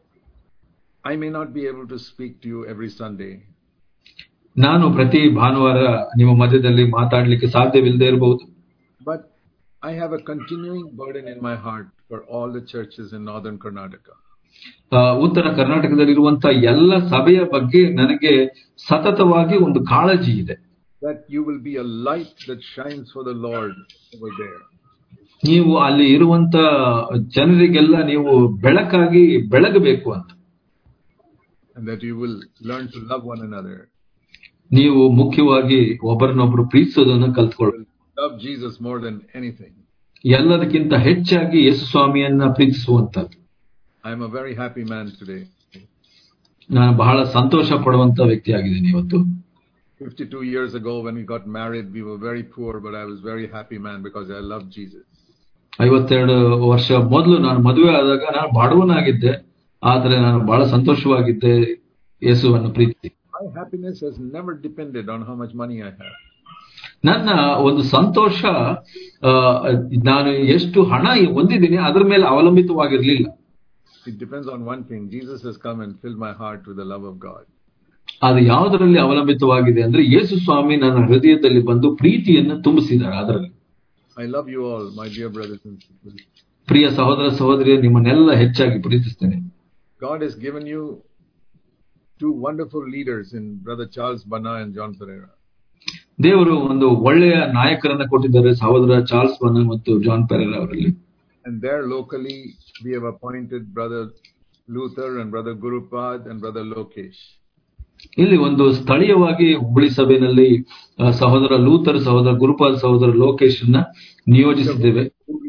I may not be able to speak to you every Sunday. ನಾನು ಪ್ರತಿ ಭಾನುವಾರ ನಿಮ್ಮ ಮಧ್ಯದಲ್ಲಿ ಮಾತಾಡಲಿಕ್ಕೆ ಸಾಧ್ಯವಿಲ್ಲದೆ ಇರಬಹುದು. But I have a continuing burden in my heart for all the churches in northern Karnataka. ಉತ್ತರ ಕರ್ನಾಟಕದಲ್ಲಿರುವಂತಹ ಎಲ್ಲ ಸಭೆಯ ಬಗ್ಗೆ ನನಗೆ ಸತತವಾಗಿ ಒಂದು ಕಾಳಜಿ ಇದೆ. That you will be a light that shines for the Lord over there. ನೀವು ಅಲ್ಲಿ ಇರುವಂತ ಜನರಿಗೆಲ್ಲ ನೀವು ಬೆಳಕಾಗಿ ಬೆಳಗಬೇಕು ಅಂತ. And that you will learn to love one another. ನೀವು ಮುಖ್ಯವಾಗಿ ಒಬ್ಬರನ್ನೊಬ್ಬರು ಪ್ರೀತಿಸೋದನ್ನು ಕಲ್ತ್ಕೊಳ್ಳಿ. Love Jesus more than anything. ಎಲ್ಲದಕ್ಕಿಂತ ಹೆಚ್ಚಾಗಿ ಯೇಸು ಸ್ವಾಮಿಯನ್ನ ಪ್ರೀತಿಸುವಂತದ್ದು. I am a very happy man today. ನಾನು ಬಹಳ ಸಂತೋಷ ಪಡುವಂತ ವ್ಯಕ್ತಿಯಾಗಿದ್ದೀನಿ ಇವತ್ತು. 52 years ago when we got married, we were very poor, but I was very happy man because I loved Jesus. 52 ವರ್ಷ ಮೊದಲು ನಾನು ಮದುವೆ ಆದಾಗ ನಾನು ಬಡವನಾಗಿದ್ದೆ, ಆದರೆ ನಾನು ಬಹಳ ಸಂತೋಷವಾಗಿದ್ದೆ ಯೇಸುವನ್ನು ಪ್ರೀತಿಸಿ. My happiness has never depended on how much money I have. ನನ್ನ ಒಂದು ಸಂತೋಷ ನಾನು ಎಷ್ಟು ಹಣ ಹೊಂದಿದ್ದೀನಿ ಅದರ ಮೇಲೆ ಅವಲಂಬಿತವಾಗಿರಲಿಲ್ಲ. It depends on one thing. Jesus has come and filled my heart with the love of God. ಅದು ಯಾವುದರಲ್ಲಿ ಅವಲಂಬಿತವಾಗಿದೆ ಅಂದ್ರೆ ಯೇಸು ಸ್ವಾಮಿ ನನ್ನ ಹೃದಯದಲ್ಲಿ ಬಂದು ಪ್ರೀತಿಯನ್ನು ತುಂಬಿಸಿದ್ದಾರೆ ಅದರಲ್ಲಿ. I love you all, my dear brothers and sisters. ಪ್ರಿಯ ಸಹೋದರ ಸಹೋದರಿಯರು, ನಿಮ್ಮನ್ನೆಲ್ಲ ಹೆಚ್ಚಾಗಿ ಪ್ರೀತಿಸ್ತೇನೆ. God has given you two wonderful leaders in Brother Charles Bana and John Pereira. ದೇವರು ಒಂದು ಒಳ್ಳೆಯ ನಾಯಕರನ್ನ ಕೊಟ್ಟಿದ್ದಾರೆ, ಸಹೋದರ ಚಾರ್ಲ್ಸ್ ಬನ್ನ ಮತ್ತು ಜಾನ್ ಪೆರೇರಾ ಅವರಲ್ಲಿ. And there locally we have appointed Brother Luther and Brother Gurupad and Brother Lokesh. ಇಲ್ಲಿ ಒಂದು ಸ್ಥಳೀಯವಾಗಿ ಹುಬ್ಬಳ್ಳಿ ಸಭೆಯಲ್ಲಿ ಸಹೋದರ ಲೂಥರ್, ಸಹೋದರ ಗುರುಪಾದ್, ಸಹೋದರ ಲೋಕೇಶ್ ಅನ್ನ ನಿಯೋಜಿಸಿದ್ದೇವೆ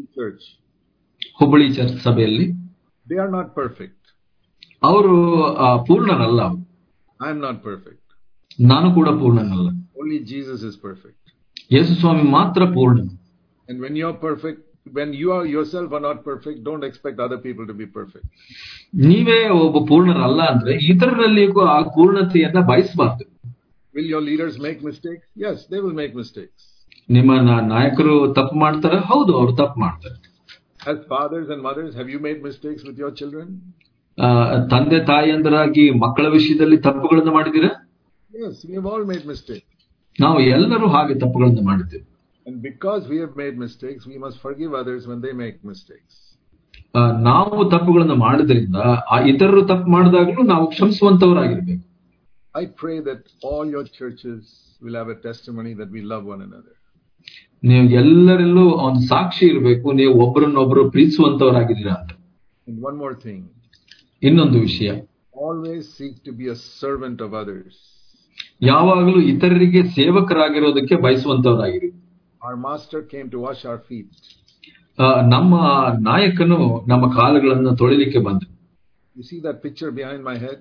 ಹುಬ್ಬಳ್ಳಿ ಚರ್ಚ್ ಸಭೆಯಲ್ಲಿ. They are not perfect. ಅವರು ಪೂರ್ಣರಲ್ಲ. I am not perfect. ನಾನು ಕೂಡ ಪೂರ್ಣನಲ್ಲ. Only Jesus is perfect. ಯೇಸು ಸ್ವಾಮಿ ಮಾತ್ರ ಪೂರ್ಣ. And when you are perfect, when you are yourself are not perfect, don't expect other people to be perfect. ನೀವೇ ಒಬ್ಬ ಪೂರ್ಣರಲ್ಲ ಅಂದ್ರೆ ಇತರರಲ್ಲಿ ಆ ಪೂರ್ಣತೆಯನ್ನ ಬಯಸಬಾರದು. Will your leaders make mistakes? Yes, they will make mistakes. ನಿಮ್ಮ ನಾಯಕರು ತಪ್ಪು ಮಾಡ್ತಾರೆ? ಹೌದು, ಅವರು ತಪ್ಪು ಮಾಡ್ತಾರೆ. As fathers and mothers, have you made mistakes with your children? ತಂದೆ ತಾಯಿಯಂದರಾಗಿ ಮಕ್ಕಳ ವಿಷಯದಲ್ಲಿ ತಪ್ಪುಗಳನ್ನು ಮಾಡಿದ್ದೀರಾ? Yes, we have all made mistakes. ನಾವು ಎಲ್ಲರೂ ಹಾಗೆ ತಪ್ಪುಗಳನ್ನು ಮಾಡಿದ್ದೇವೆ. And because we have made mistakes, we must forgive others when they make mistakes. ನಾವು ತಪ್ಪುಗಳನ್ನು ಮಾಡಿದ್ರಿಂದ ಇತರರು ತಪ್ಪು ಮಾಡಿದಾಗಲೂ ನಾವು ಕ್ಷಮಿಸುವಂತವರಾಗಿರ್ಬೇಕು. I pray that all your churches will have a testimony that we love one another. ನೀವು ಎಲ್ಲರಲ್ಲೂ ಒಂದು ಸಾಕ್ಷಿ ಇರಬೇಕು, ನೀವು ಒಬ್ಬರನ್ನೊಬ್ಬರು ಪ್ರೀತಿಸುವಂತವರಾಗಿದ್ದೀರಾ ಅಂತ. And one more thing. ಇನ್ನೊಂದು ವಿಷಯ, always seek to be a servant of others. ಯಾವಾಗಲೂ ಇತರರಿಗೆ ಸೇವಕರಾಗಿರೋದಕ್ಕೆ ಬಯಸುವಂತವರಾಗಿರಿ. Our master came to wash our feet. ನಮ್ಮ ನಾಯಕನು ನಮ್ಮ ಕಾಲುಗಳನ್ನು ತೊಳಿಲಿಕ್ಕೆ ಬಂದ. You see that picture behind my head?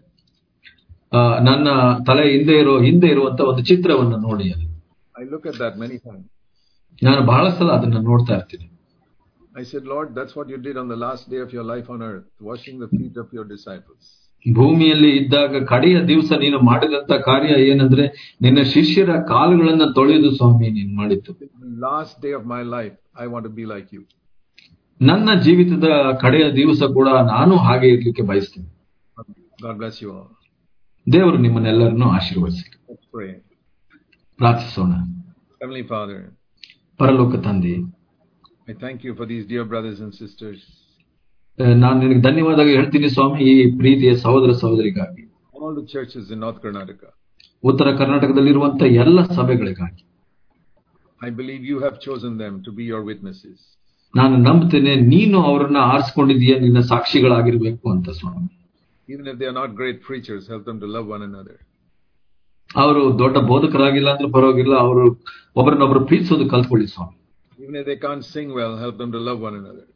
ನನ್ನ ತಲೆ ಹಿಂದೆ ಇರುವಂತ ಒಂದು ಚಿತ್ರವನ್ನು ನೋಡಿ. I look at that many times. ನಾನು ಬಹಳ ಸಲ ಅದನ್ನ ನೋಡ್ತಾ ಇರ್ತೀನಿ. I said, Lord, that's what you did on the last day of your life on earth, washing the feet of your disciples. ಭೂಮಿಯಲ್ಲಿ ಇದ್ದಾಗ ಕಡೆಯ ದಿವಸ ನೀನು ಮಾಡಿದಂತ ಕಾರ್ಯ ಏನಂದ್ರೆ ನಿನ್ನ ಶಿಷ್ಯರ ಕಾಲುಗಳನ್ನು ತೊಳೆಯುವುದು ಸ್ವಾಮಿ ನೀನು ಮಾಡಿದ್ದು. Last day of my life, I want to be like you. ನನ್ನ ಜೀವಿತದ ಕಡೆಯ ದಿವಸ ಕೂಡ ನಾನು ಹಾಗೆ ಇರ್ಲಿಕ್ಕೆ ಬಯಸ್ತೇನೆ. God bless you all. ದೇವರು ನಿಮ್ಮನ್ನೆಲ್ಲರನ್ನು ಆಶೀರ್ವದಿಸಲಿ. Let's pray. ಪ್ರಾರ್ಥಿಸೋಣ. Heavenly Father, ಪರಲೋಕ ತಂದೆ, I thank you for these dear brothers and sisters. ನಾನು ನಿನಗೆ ಧನ್ಯವಾದ ಹೇಳ್ತೀನಿ ಸ್ವಾಮಿ, ಈ ಪ್ರೀತಿಯ ಸಹೋದರ ಸಹೋದರಿಗಾಗಿ. All the churches in North Karnataka. ಉತ್ತರ ಕರ್ನಾಟಕದಲ್ಲಿರುವಂತ ಎಲ್ಲ ಸಭೆಗಳಿಗಾಗಿ. I believe you have chosen them to be your witnesses. ನಾನು ನಂಬುತ್ತೇನೆ ನೀನು ಅವರನ್ನ ಆರಿಸಿಕೊಂಡಿದೀಯ, ನಿನ್ನ ಸಾಕ್ಷಿಗಳಾಗಿರ್ಬೇಕು ಅಂತ ಸ್ವಾಮಿ. Even if they are not great preachers, help them to love one another. ಅವರು ದೊಡ್ಡ ಬೋಧಕರಾಗಿಲ್ಲ ಅಂದ್ರೆ ಪರವಾಗಿಲ್ಲ, ಅವರು ಒಬ್ಬರನ್ನೊಬ್ಬರು ಪ್ರೀತಿಸೋದು ಕಲ್ತ್ಕೊಳ್ಳಿ ಸ್ವಾಮಿ. Even if they can't sing well, help them to love one another.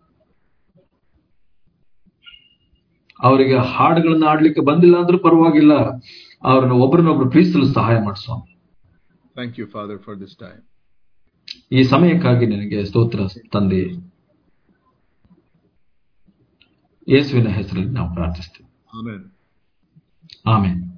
ಅವರಿಗೆ ಹಾಡುಗಳನ್ನ ಆಡ್ಲಿಕ್ಕೆ ಬಂದಿಲ್ಲ ಅಂದ್ರೂ ಪರವಾಗಿಲ್ಲ, ಅವ್ರನ್ನ ಒಬ್ಬರನ್ನೊಬ್ರು ಪ್ರೀತಿಸಲು ಸಹಾಯ ಮಾಡಿ ಸ್ವಾಮಿ. Thank you, Father, for this time. ಈ ಸಮಯಕ್ಕಾಗಿ ನಿನಗೆ ಸ್ತೋತ್ರ ತಂದೆ. ಯೇಸುವಿನ ಹೆಸರಲ್ಲಿ ನಾವು ಪ್ರಾರ್ಥಿಸ್ತೇವೆ. Amen. ಆಮೆನ್.